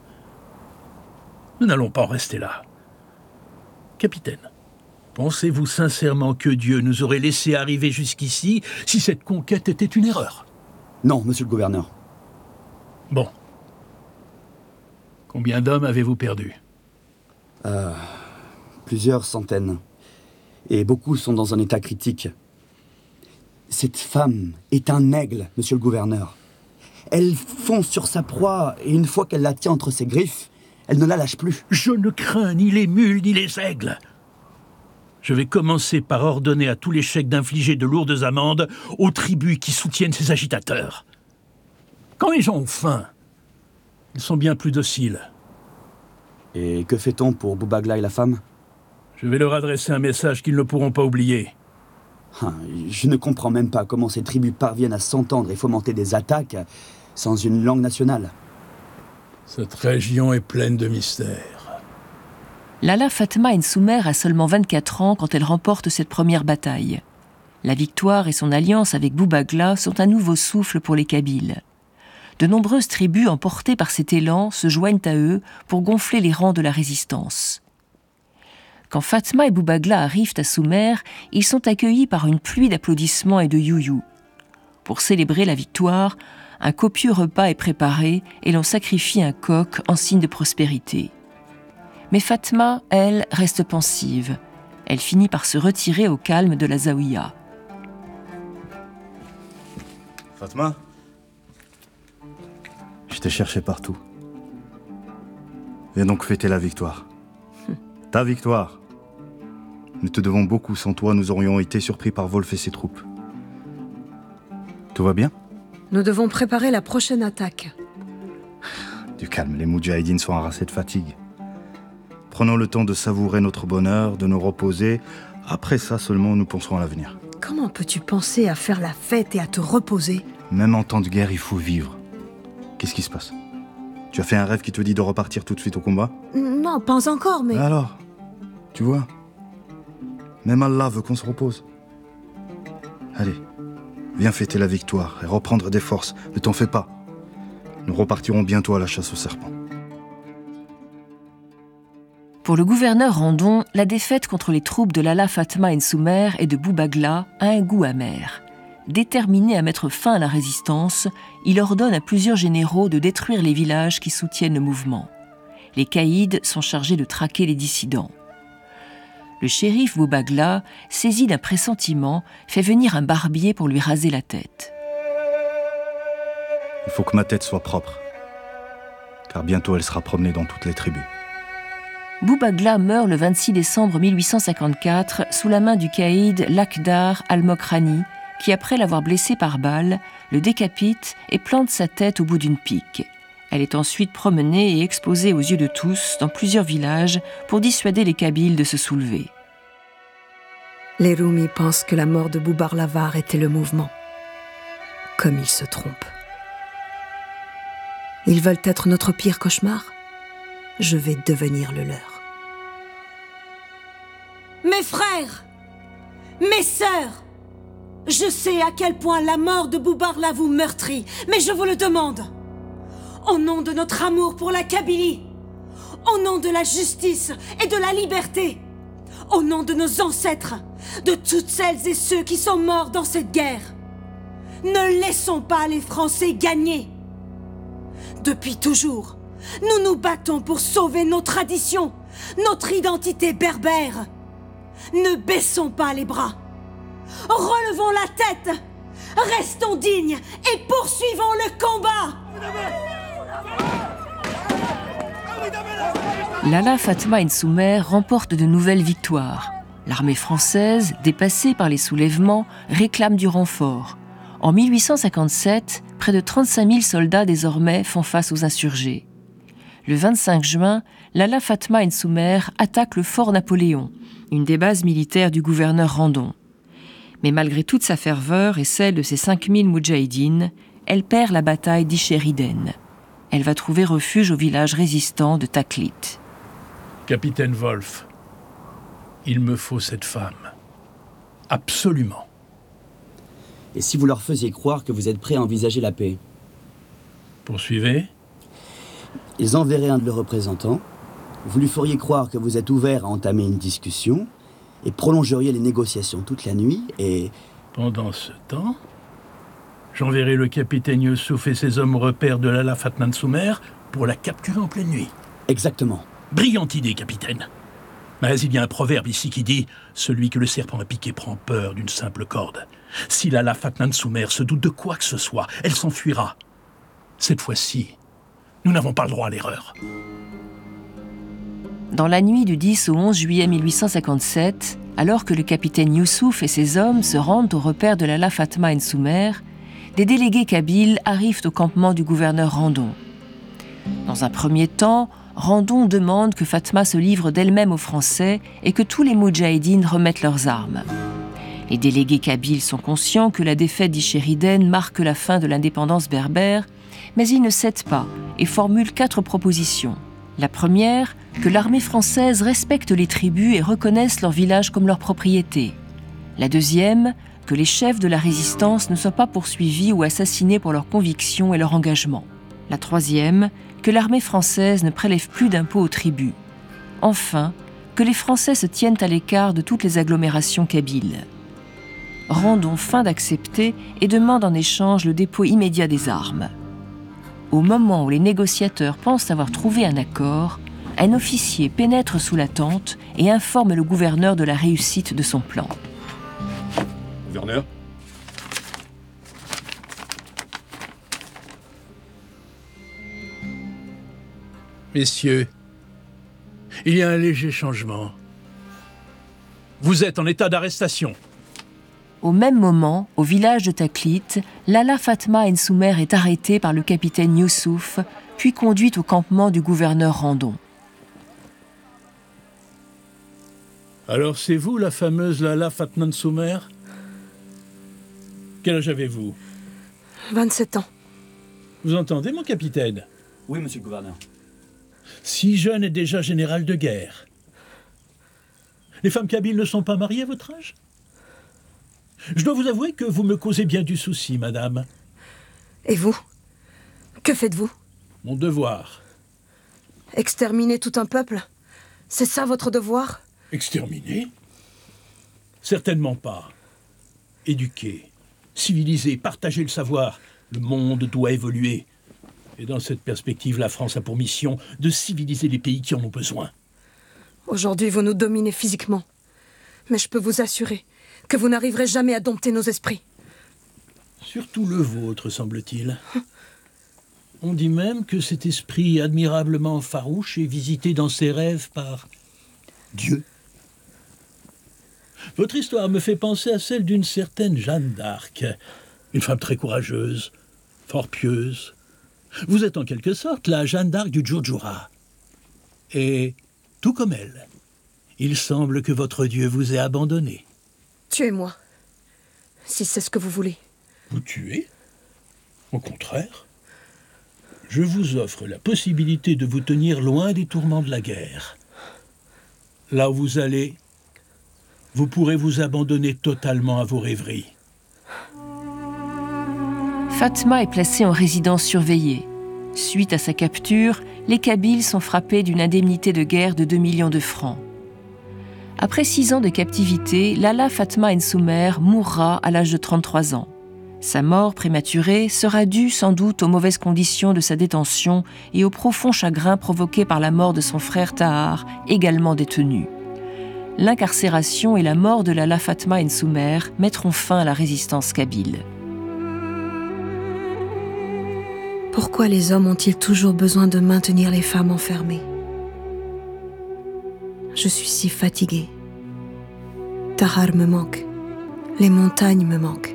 Nous n'allons pas en rester là. Capitaine, pensez-vous sincèrement que Dieu nous aurait laissé arriver jusqu'ici si cette conquête était une erreur? Non, monsieur le gouverneur. Bon. Combien d'hommes avez-vous perdu? Euh, plusieurs centaines. Et beaucoup sont dans un état critique. Cette femme est un aigle, monsieur le gouverneur. Elle fonce sur sa proie, et une fois qu'elle la tient entre ses griffes, elle ne la lâche plus. Je ne crains ni les mules ni les aigles. Je vais commencer par ordonner à tous les cheikhs d'infliger de lourdes amendes aux tribus qui soutiennent ces agitateurs. Quand les gens ont faim, ils sont bien plus dociles. Et que fait-on pour Boubagla et la femme? Je vais leur adresser un message qu'ils ne pourront pas oublier. Ah, je ne comprends même pas comment ces tribus parviennent à s'entendre et fomenter des attaques sans une langue nationale. Cette région est pleine de mystères. Lala Fatma Nsoumer a seulement vingt-quatre ans quand elle remporte cette première bataille. La victoire et son alliance avec Boubagla sont un nouveau souffle pour les Kabyles. De nombreuses tribus emportées par cet élan se joignent à eux pour gonfler les rangs de la résistance. Quand Fatma et Boubagla arrivent à Soumer, ils sont accueillis par une pluie d'applaudissements et de you-you. Pour célébrer la victoire, un copieux repas est préparé et l'on sacrifie un coq en signe de prospérité. Mais Fatma, elle, reste pensive. Elle finit par se retirer au calme de la zaouïa. Fatma, je t'ai cherché partout. Viens donc fêter la victoire. Ta victoire. Nous te devons beaucoup. Sans toi, nous aurions été surpris par Wolf et ses troupes. Tout va bien? Nous devons préparer la prochaine attaque. Du calme, les Moudjahidines sont harassés de fatigue. Prenons le temps de savourer notre bonheur, de nous reposer. Après ça seulement, nous penserons à l'avenir. Comment peux-tu penser à faire la fête et à te reposer? Même en temps de guerre, il faut vivre. Qu'est-ce qui se passe? Tu as fait un rêve qui te dit de repartir tout de suite au combat? Non, pas encore, mais... Alors, tu vois, même Allah veut qu'on se repose. Allez, viens fêter la victoire et reprendre des forces. Ne t'en fais pas. Nous repartirons bientôt à la chasse aux serpents. Pour le gouverneur Randon, la défaite contre les troupes de Lala Fatma Nsoumer et de Boubagla a un goût amer. Déterminé à mettre fin à la résistance, il ordonne à plusieurs généraux de détruire les villages qui soutiennent le mouvement. Les caïds sont chargés de traquer les dissidents. Le shérif Boubagla, saisi d'un pressentiment, fait venir un barbier pour lui raser la tête. Il faut que ma tête soit propre, car bientôt elle sera promenée dans toutes les tribus. Boubagla meurt le vingt-six décembre mille huit cent cinquante-quatre sous la main du caïd Lakhdar al-Mokrani, qui, après l'avoir blessé par balle, le décapite et plante sa tête au bout d'une pique. Elle est ensuite promenée et exposée aux yeux de tous dans plusieurs villages pour dissuader les Kabyles de se soulever. Les Roumis pensent que la mort de Boubarla va arrêter le mouvement. Comme ils se trompent. Ils veulent être notre pire cauchemar. Je vais devenir le leur. Mes frères, mes sœurs, je sais à quel point la mort de Boubarla vous meurtrit, mais je vous le demande. Au nom de notre amour pour la Kabylie, au nom de la justice et de la liberté, au nom de nos ancêtres, de toutes celles et ceux qui sont morts dans cette guerre, ne laissons pas les Français gagner. Depuis toujours, nous nous battons pour sauver nos traditions, notre identité berbère. Ne baissons pas les bras. Relevons la tête. Restons dignes et poursuivons le combat. Lalla Fatma Nsoumer remporte de nouvelles victoires. L'armée française, dépassée par les soulèvements, réclame du renfort. En mille huit cent cinquante-sept, près de trente-cinq mille soldats désormais font face aux insurgés. Le vingt-cinq juin, Lalla Fatma Nsoumer attaque le fort Napoléon, une des bases militaires du gouverneur Randon. Mais malgré toute sa ferveur et celle de ses cinq mille moudjahidines, elle perd la bataille d'Ichériden. Elle va trouver refuge au village résistant de Taklit. Capitaine Wolf, il me faut cette femme. Absolument. Et si vous leur faisiez croire que vous êtes prêt à envisager la paix? Poursuivez. Ils enverraient un de leurs représentants. Vous lui feriez croire que vous êtes ouvert à entamer une discussion et prolongeriez les négociations toute la nuit et... Pendant ce temps, j'enverrai le capitaine Youssouf et ses hommes au repère de Lalla Fatma Nsoumer pour la capturer en pleine nuit. Exactement. Brillante idée, capitaine. Mais il y a un proverbe ici qui dit « Celui que le serpent a piqué prend peur d'une simple corde. » Si Lalla Fatma Nsoumer se doute de quoi que ce soit, elle s'enfuira. Cette fois-ci, nous n'avons pas le droit à l'erreur. Dans la nuit du dix au onze juillet mille huit cent cinquante-sept, alors que le capitaine Youssouf et ses hommes se rendent au repère de Lalla Fatma Nsoumer, des délégués kabyles arrivent au campement du gouverneur Randon. Dans un premier temps, Randon demande que Fatma se livre d'elle-même aux Français et que tous les moudjahidines remettent leurs armes. Les délégués kabyles sont conscients que la défaite d'Ichériden marque la fin de l'indépendance berbère, mais ils ne cèdent pas et formulent quatre propositions. La première, que l'armée française respecte les tribus et reconnaisse leur village comme leur propriété. La deuxième, que les chefs de la résistance ne soient pas poursuivis ou assassinés pour leurs convictions et leur engagement. La troisième, que l'armée française ne prélève plus d'impôts aux tribus. Enfin, que les Français se tiennent à l'écart de toutes les agglomérations kabyles. Randon feint d'accepter et demande en échange le dépôt immédiat des armes. Au moment où les négociateurs pensent avoir trouvé un accord, un officier pénètre sous la tente et informe le gouverneur de la réussite de son plan. Gouverneur ? Messieurs, il y a un léger changement. Vous êtes en état d'arrestation. Au même moment, au village de Taklit, Lalla Fatma Nsoumer est arrêtée par le capitaine Youssouf, puis conduite au campement du gouverneur Randon. Alors c'est vous, la fameuse Lalla Fatma Nsoumer? Quel âge avez-vous? vingt-sept ans. Vous entendez, mon capitaine? Oui, monsieur le gouverneur. Si jeune et déjà général de guerre. Les femmes kabyles ne sont pas mariées à votre âge? Je dois vous avouer que vous me causez bien du souci, madame. Et vous? Que faites-vous? Mon devoir. Exterminer tout un peuple? C'est ça votre devoir? Exterminer? Certainement pas. Éduquer, civiliser, partager le savoir. Le monde doit évoluer. Et dans cette perspective, la France a pour mission de civiliser les pays qui en ont besoin. Aujourd'hui, vous nous dominez physiquement. Mais je peux vous assurer que vous n'arriverez jamais à dompter nos esprits. Surtout le vôtre, semble-t-il. On dit même que cet esprit admirablement farouche est visité dans ses rêves par Dieu. Votre histoire me fait penser à celle d'une certaine Jeanne d'Arc, une femme très courageuse, fort pieuse. Vous êtes en quelque sorte la Jeanne d'Arc du Djurdjura. Et, tout comme elle, il semble que votre Dieu vous ait abandonné. Tuez-moi, si c'est ce que vous voulez. Vous tuez? Au contraire. je vous offre la possibilité de vous tenir loin des tourments de la guerre. Là où vous allez, vous pourrez vous abandonner totalement à vos rêveries. Fatma est placée en résidence surveillée. Suite à sa capture, les Kabyles sont frappés d'une indemnité de guerre de deux millions de francs. Après six ans de captivité, Lala Fatma Nsoumer mourra à l'âge de trente-trois ans. Sa mort prématurée sera due sans doute aux mauvaises conditions de sa détention et au profond chagrin provoqué par la mort de son frère Tahar, également détenu. L'incarcération et la mort de Lala Fatma Nsoumer mettront fin à la résistance kabyle. Pourquoi les hommes ont-ils toujours besoin de maintenir les femmes enfermées? Je suis si fatiguée. Tahar me manque. Les montagnes me manquent.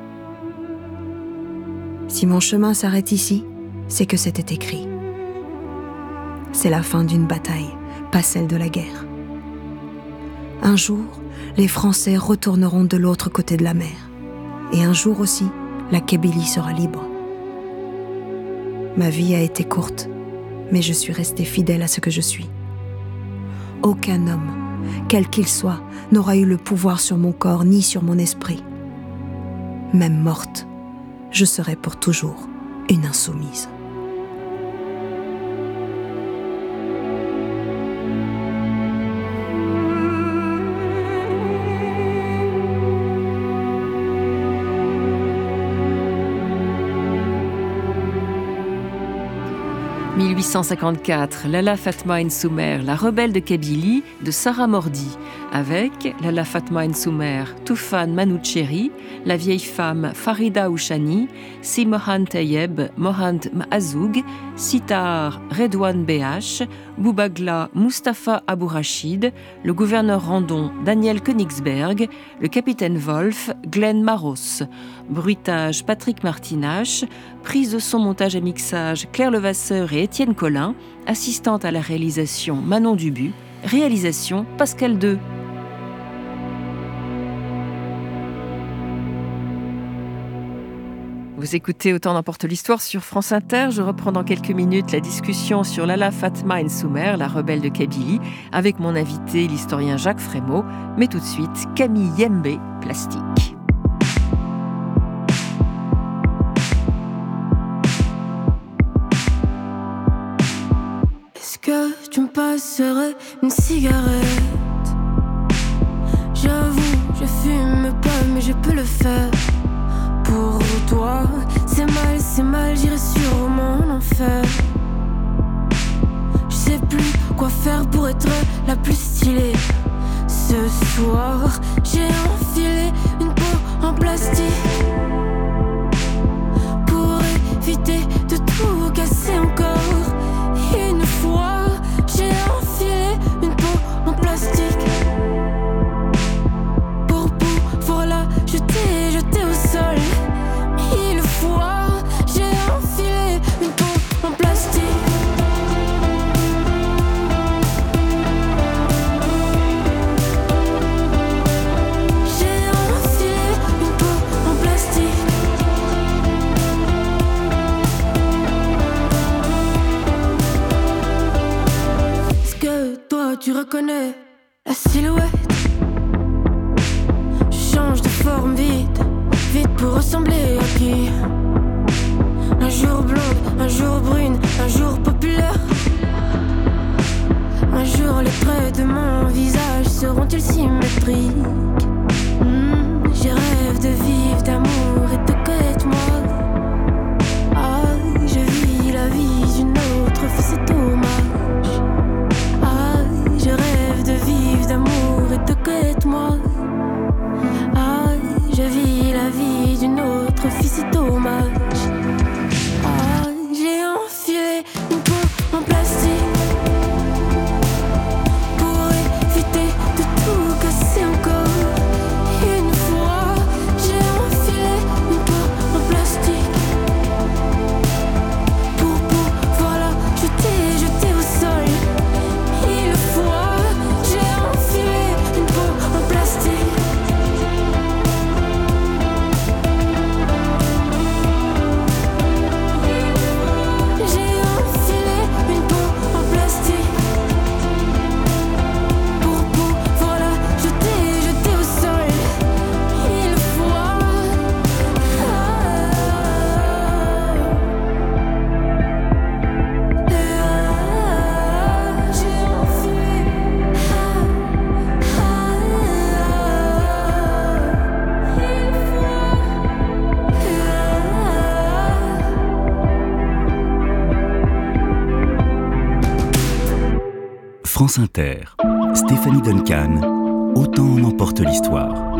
Si mon chemin s'arrête ici, c'est que c'était écrit. C'est la fin d'une bataille, pas celle de la guerre. Un jour, les Français retourneront de l'autre côté de la mer. Et un jour aussi, la Kabylie sera libre. Ma vie a été courte, mais je suis restée fidèle à ce que je suis. Aucun homme, quel qu'il soit, n'aura eu le pouvoir sur mon corps ni sur mon esprit. Même morte, je serai pour toujours une insoumise. mille huit cent cinquante-quatre, Lala Fatma Nsoumer, la rebelle de Kabylie, de Sarah Mordi, avec Lala Fatma Nsoumer, Toufan Manoucheri, la vieille femme Farida Ouchani, Simohan Tayeb, Mohand Mahazoug, Sitar Redouane Behache, Boubagla Mustapha Abou Rachid, le gouverneur Randon Daniel Königsberg, le capitaine Wolf Glenn Maros, bruitage Patrick Martinache, prise de son, montage et mixage Claire Levasseur et Étienne Collin, assistante à la réalisation Manon Dubu, réalisation Pascal Deux. Vous écoutez Autant n'importe l'histoire sur France Inter. Je reprends dans quelques minutes la discussion sur Lala Fatma Nsoumer, la rebelle de Kabylie, avec mon invité, l'historien Jacques Frémaux. Mais tout de suite, Camille Yembe, Plastique. Est-ce que tu me passerais une cigarette? J'avoue, je fume pas, mais je peux le faire. Pour toi, c'est mal, c'est mal, j'irai sur mon enfer. Je sais plus quoi faire pour être la plus stylée. Ce soir, j'ai enfilé une peau en plastique pour éviter de tout casser encore. Une fois, j'ai enfilé une peau en plastique pour pouvoir la jeter, jeter au sol. Mille fois, j'ai enfilé une peau en plastique. J'ai enfilé une peau en plastique. Est-ce que toi tu reconnais la silhouette? Je change de forme vite, vite pour ressembler à qui? Un jour blonde, un jour brune, un jour populaire. Un jour les traits de mon visage seront-ils symétriques? hmm, J'ai rêve de vivre, d'amour et de connaître moi. Ah, je vis la vie d'une autre fille, c'est dommage. Ah, je rêve de vivre, d'amour et de connaître moi. Ah, je vis la vie d'une autre fille, c'est dommage. Ah, j'ai enfilé une peau en plastique pour éviter de tout casser encore. France Inter, Stéphanie Duncan, Autant en emporte l'histoire.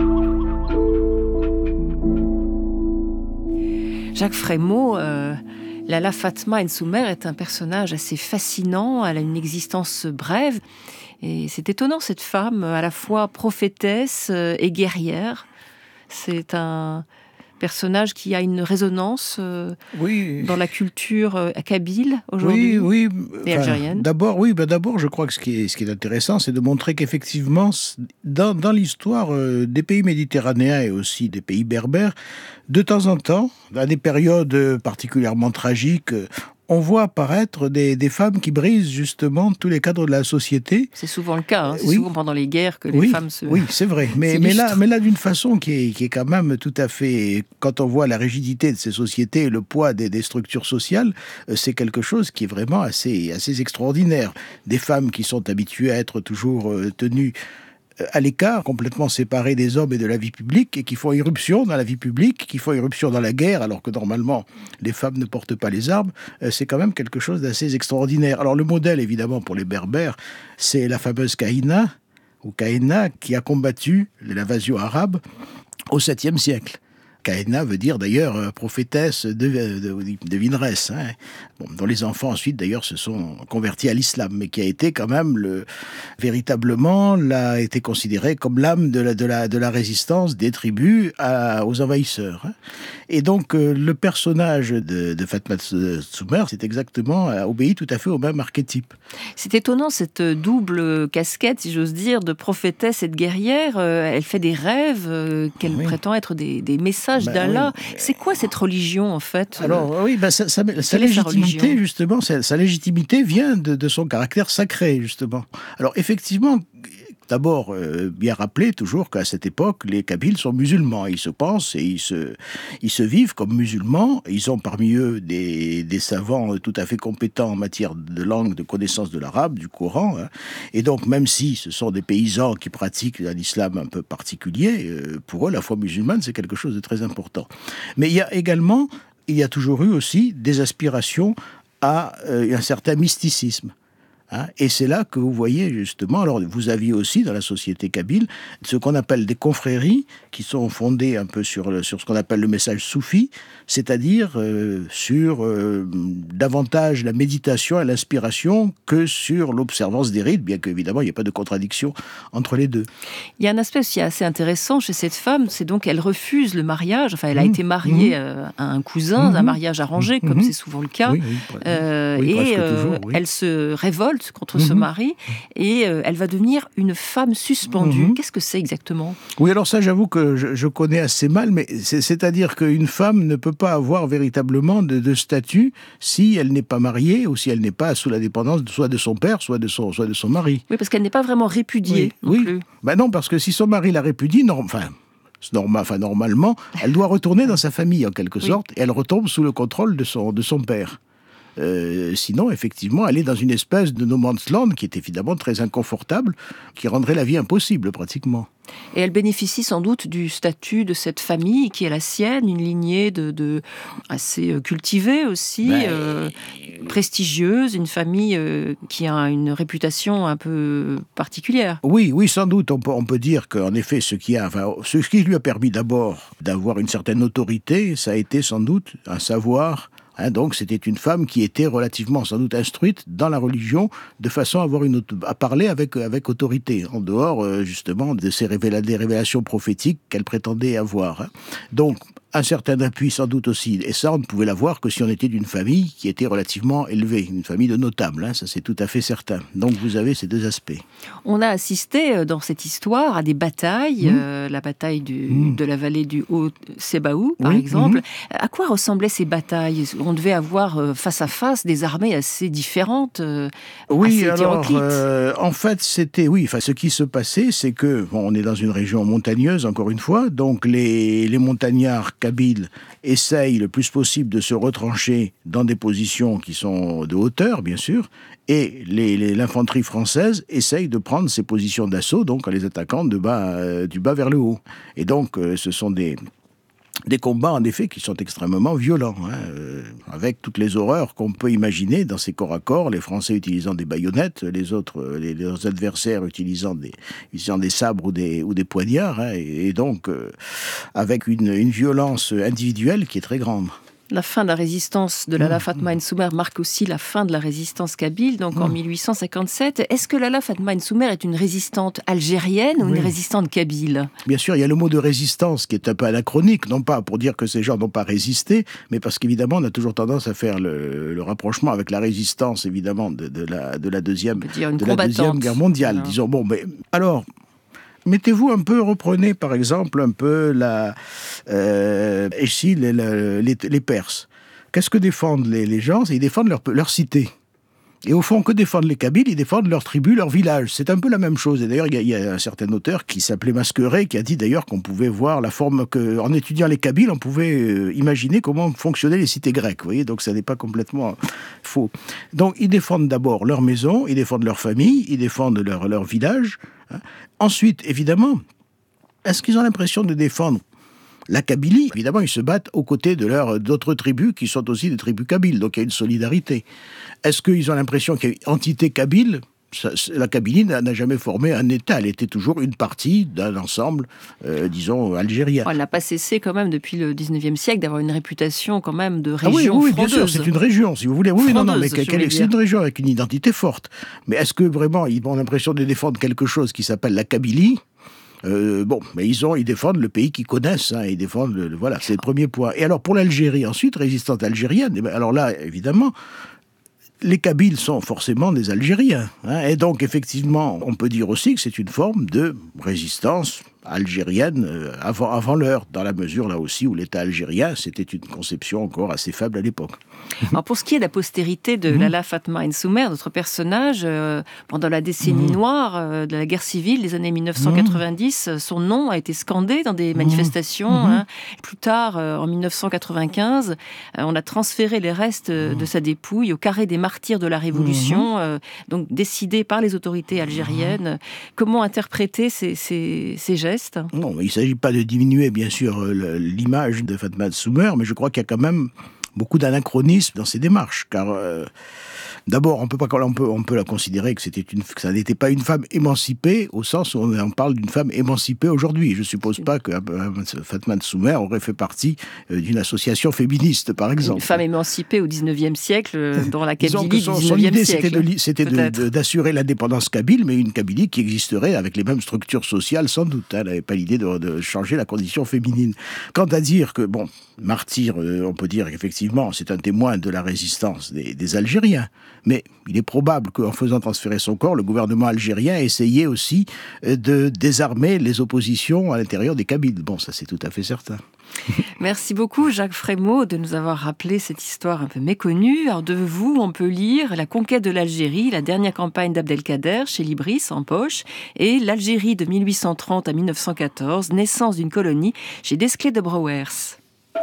Jacques Frémaux, euh, Lalla Fatma Nsoumer est un personnage assez fascinant, elle a une existence brève. Et c'est étonnant, cette femme, à la fois prophétesse et guerrière. C'est un personnage qui a une résonance euh, oui. dans la culture euh, kabyle aujourd'hui, oui, oui. et enfin, algérienne. D'abord, oui, ben d'abord, je crois que ce qui est, ce qui est intéressant, c'est de montrer qu'effectivement, dans, dans l'histoire euh, des pays méditerranéens et aussi des pays berbères, de temps en temps, à des périodes particulièrement tragiques, on voit apparaître des, des femmes qui brisent justement tous les cadres de la société. C'est souvent le cas, hein. C'est oui. souvent pendant les guerres que les oui, femmes se... Oui, c'est vrai. Mais, mais, là, mais là, d'une façon qui est, qui est quand même tout à fait... Quand on voit la rigidité de ces sociétés et le poids des, des structures sociales, c'est quelque chose qui est vraiment assez, assez extraordinaire. Des femmes qui sont habituées à être toujours tenues à l'écart, complètement séparés des hommes et de la vie publique, et qui font irruption dans la vie publique, qui font irruption dans la guerre, alors que normalement, les femmes ne portent pas les armes, c'est quand même quelque chose d'assez extraordinaire. Alors le modèle, évidemment, pour les Berbères, c'est la fameuse Kahina, ou Kahina, qui a combattu l'invasion arabe au septième siècle. Kahina veut dire d'ailleurs prophétesse de, de, de Vinrès, hein, bon, dont les enfants ensuite d'ailleurs se sont convertis à l'islam, mais qui a été quand même le, véritablement l'a été considérée comme l'âme de la, de la, de la résistance des tribus à, aux envahisseurs. Hein. Et donc euh, le personnage de, de Fatma Nsoumer, c'est exactement euh, obéit tout à fait au même archétype. C'est étonnant cette double casquette, si j'ose dire, de prophétesse et de guerrière. Euh, elle fait des rêves euh, qu'elle oui. prétend être des, des messages Ben, d'Allah. Oui. C'est quoi cette religion en fait? Alors oui, ben, sa, sa, sa légitimité justement, sa, sa légitimité vient de, de son caractère sacré justement. Alors effectivement, d'abord euh, bien rappeler toujours qu'à cette époque, les Kabyles sont musulmans. Ils se pensent et ils se, ils se vivent comme musulmans. Ils ont parmi eux des, des savants tout à fait compétents en matière de langue, de connaissance de l'arabe, du Coran. Hein. Et donc, même si ce sont des paysans qui pratiquent un islam un peu particulier, euh, pour eux, la foi musulmane, c'est quelque chose de très important. Mais il y a également, il y a toujours eu aussi des aspirations à euh, un certain mysticisme. Hein, et c'est là que vous voyez justement, alors vous aviez aussi dans la société kabyle ce qu'on appelle des confréries qui sont fondées un peu sur, le, sur ce qu'on appelle le message soufi, c'est-à-dire euh, sur euh, davantage la méditation et l'inspiration que sur l'observance des rites, bien qu'évidemment il n'y ait pas de contradiction entre les deux. Il y a un aspect aussi assez intéressant chez cette femme, c'est donc qu'elle refuse le mariage, enfin elle a mmh, été mariée mmh. à un cousin, mmh, un mariage arrangé, mmh, comme mmh. c'est souvent le cas, oui, oui, euh, oui, et euh, toujours, oui. elle se révolte contre mmh. ce mari, et euh, elle va devenir une femme suspendue. Mmh. Qu'est-ce que c'est exactement? Oui, alors ça, j'avoue que je, je connais assez mal, mais c'est, c'est-à-dire qu'une femme ne peut pas avoir véritablement de, de statut si elle n'est pas mariée ou si elle n'est pas sous la dépendance soit de son père, soit de son, soit de son mari. Oui, parce qu'elle n'est pas vraiment répudiée oui, non oui. plus. Ben non, parce que si son mari la répudie, non, enfin... Normal, enfin, normalement, elle doit retourner dans sa famille, en quelque sorte, oui. et elle retombe sous le contrôle de son, de son père. Euh, sinon, effectivement, elle est dans une espèce de no man's land qui est évidemment très inconfortable, qui rendrait la vie impossible, pratiquement. Et elle bénéficie sans doute du statut de cette famille qui est la sienne, une lignée de, de assez cultivée aussi, ben... euh, prestigieuse, une famille euh, qui a une réputation un peu particulière. Oui, oui, sans doute. On peut, on peut dire qu'en effet, ce qui, a, enfin, ce qui lui a permis d'abord d'avoir une certaine autorité, ça a été sans doute un savoir. Hein, donc c'était une femme qui était relativement sans doute instruite dans la religion de façon à, avoir une, à parler avec, avec autorité, en dehors euh, justement de ces révéla- des révélations prophétiques qu'elle prétendait avoir. Hein. Donc un certain appui sans doute aussi, et ça on ne pouvait l'avoir que si on était d'une famille qui était relativement élevée, une famille de notables, hein, ça c'est tout à fait certain. Donc vous avez ces deux aspects. On a assisté dans cette histoire à des batailles, mmh. euh, la bataille du, mmh. de la vallée du Haut-Sebaou par oui. exemple. Mmh. À quoi ressemblaient ces batailles? On devait avoir euh, face à face des armées assez différentes, euh, oui, assez alors, euh, en fait c'était, oui, enfin ce qui se passait c'est que, bon, on est dans une région montagneuse encore une fois, donc les, les montagnards kabyles essayent le plus possible de se retrancher dans des positions qui sont de hauteur, bien sûr, et les, les, l'infanterie française essaye de prendre ces positions d'assaut, donc en les attaquant de bas, euh, du bas vers le haut. Et donc, euh, ce sont des... Des combats, en effet, qui sont extrêmement violents, hein, euh, avec toutes les horreurs qu'on peut imaginer dans ces corps à corps, les Français utilisant des baïonnettes, les autres, les, leurs adversaires utilisant des, utilisant des sabres ou des, ou des poignards, hein, et, et donc euh, avec une, une violence individuelle qui est très grande. La fin de la résistance de Lala Fatma Nsoumer marque aussi la fin de la résistance kabyle, donc en mille huit cent cinquante-sept. Est-ce que Lala Fatma Nsoumer est une résistante algérienne ou oui. une résistante kabyle ? Bien sûr, il y a le mot de résistance qui est un peu anachronique, non pas pour dire que ces gens n'ont pas résisté, mais parce qu'évidemment, on a toujours tendance à faire le, le rapprochement avec la résistance, évidemment, de, de, la, de, la, deuxième, de la Deuxième Guerre mondiale. Alors. Disons, bon, mais alors... Mettez-vous un peu, reprenez par exemple un peu la, euh, ici les, les, les Perses. Qu'est-ce que défendent les, les gens ? Ils défendent leur, leur cité. Et au fond, que défendent les Kabyles ? Ils défendent leur tribu, leur village. C'est un peu la même chose. Et d'ailleurs, il y, y a un certain auteur qui s'appelait Masqueret, qui a dit d'ailleurs qu'on pouvait voir la forme que, en étudiant les Kabyles, on pouvait euh, imaginer comment fonctionnaient les cités grecques. Vous voyez, donc ça n'est pas complètement faux. Donc, ils défendent d'abord leur maison, ils défendent leur famille, ils défendent leur, leur village. Hein. Ensuite, évidemment, est-ce qu'ils ont l'impression de défendre la Kabylie ? Évidemment, ils se battent aux côtés de leurs d'autres tribus qui sont aussi des tribus kabyles, donc il y a une solidarité. Est-ce qu'ils ont l'impression qu'il y a une entité kabyle ? Ça, la Kabylie n'a, n'a jamais formé un État, elle était toujours une partie d'un ensemble, euh, disons, algérien. Elle n'a pas cessé quand même depuis le dix-neuvième siècle d'avoir une réputation quand même de région ah oui, oui, frondeuse. Bien sûr, c'est une région, si vous voulez. Oui, frondeuse, non, non, mais quelle, c'est une région avec une identité forte. Mais est-ce que vraiment ils ont l'impression de défendre quelque chose qui s'appelle la Kabylie ? Euh, bon, mais ils ont, ils défendent le pays qu'ils connaissent, hein, ils défendent, le, voilà, c'est le premier point. Et alors pour l'Algérie, ensuite, résistante algérienne, eh bien, alors là, évidemment, les Kabyles sont forcément des Algériens, hein, et donc effectivement, on peut dire aussi que c'est une forme de résistance algérienne euh, avant, avant l'heure, dans la mesure là aussi où l'État algérien, c'était une conception encore assez faible à l'époque. Alors pour ce qui est de la postérité de mmh. Lala Fatma Nsoumer, notre personnage, euh, pendant la décennie mmh. noire euh, de la guerre civile des années mille neuf cent quatre-vingt-dix, mmh. son nom a été scandé dans des manifestations. Mmh. Hein. Plus tard, euh, en mille neuf cent quatre-vingt-quinze, euh, on a transféré les restes mmh. de sa dépouille au carré des martyrs de la Révolution, mmh. euh, donc décidé par les autorités algériennes. Mmh. Comment interpréter ces, ces, ces gestes ? Non, il ne s'agit pas de diminuer, bien sûr, l'image de Fatma Nsoumer, mais je crois qu'il y a quand même beaucoup d'anachronisme dans ses démarches, car euh, d'abord, on peut pas, on peut, on peut la considérer que c'était une, que ça n'était pas une femme émancipée au sens où on, on parle d'une femme émancipée aujourd'hui. Je suppose pas que euh, Fatma Nsoumer aurait fait partie euh, d'une association féministe, par exemple. Une femme émancipée au dix-neuvième siècle dans la Kabylie du son, dix-neuvième son idée, siècle. C'était, de, c'était de, de, d'assurer l'indépendance kabyle, mais une Kabylie qui existerait avec les mêmes structures sociales, sans doute. Elle n'avait pas l'idée de, de changer la condition féminine. Quant à dire que, bon, martyr, euh, on peut dire qu'effectivement, c'est un témoin de la résistance des, des Algériens. Mais il est probable qu'en faisant transférer son corps, le gouvernement algérien essayait aussi de désarmer les oppositions à l'intérieur des Kabyles. Bon, ça c'est tout à fait certain. Merci beaucoup Jacques Frémaux de nous avoir rappelé cette histoire un peu méconnue. Alors de vous, on peut lire La conquête de l'Algérie, la dernière campagne d'Abdelkader chez Libris en poche, et L'Algérie de mille huit cent trente à mille neuf cent quatorze, naissance d'une colonie chez Desclés de Brouwers.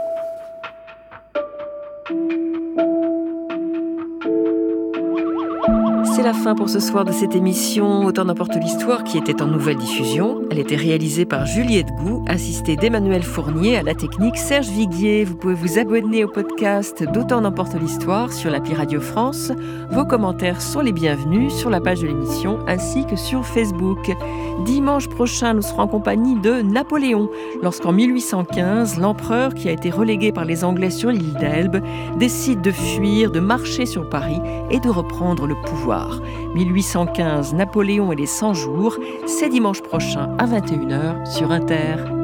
C'est la fin pour ce soir de cette émission Autant n'importe l'histoire qui était en nouvelle diffusion. Elle était réalisée par Juliette Gou, assistée d'Emmanuel Fournier, à la technique Serge Viguier. Vous pouvez vous abonner au podcast d'Autant n'importe l'histoire sur l'appli Radio France. Vos commentaires sont les bienvenus sur la page de l'émission ainsi que sur Facebook. Dimanche prochain, nous serons en compagnie de Napoléon, lorsqu'en mille huit cent quinze, l'empereur qui a été relégué par les Anglais sur l'île d'Elbe décide de fuir, de marcher sur Paris et de reprendre le pouvoir. mille huit cent quinze, Napoléon et les cent jours, c'est dimanche prochain à vingt et une heures sur Inter.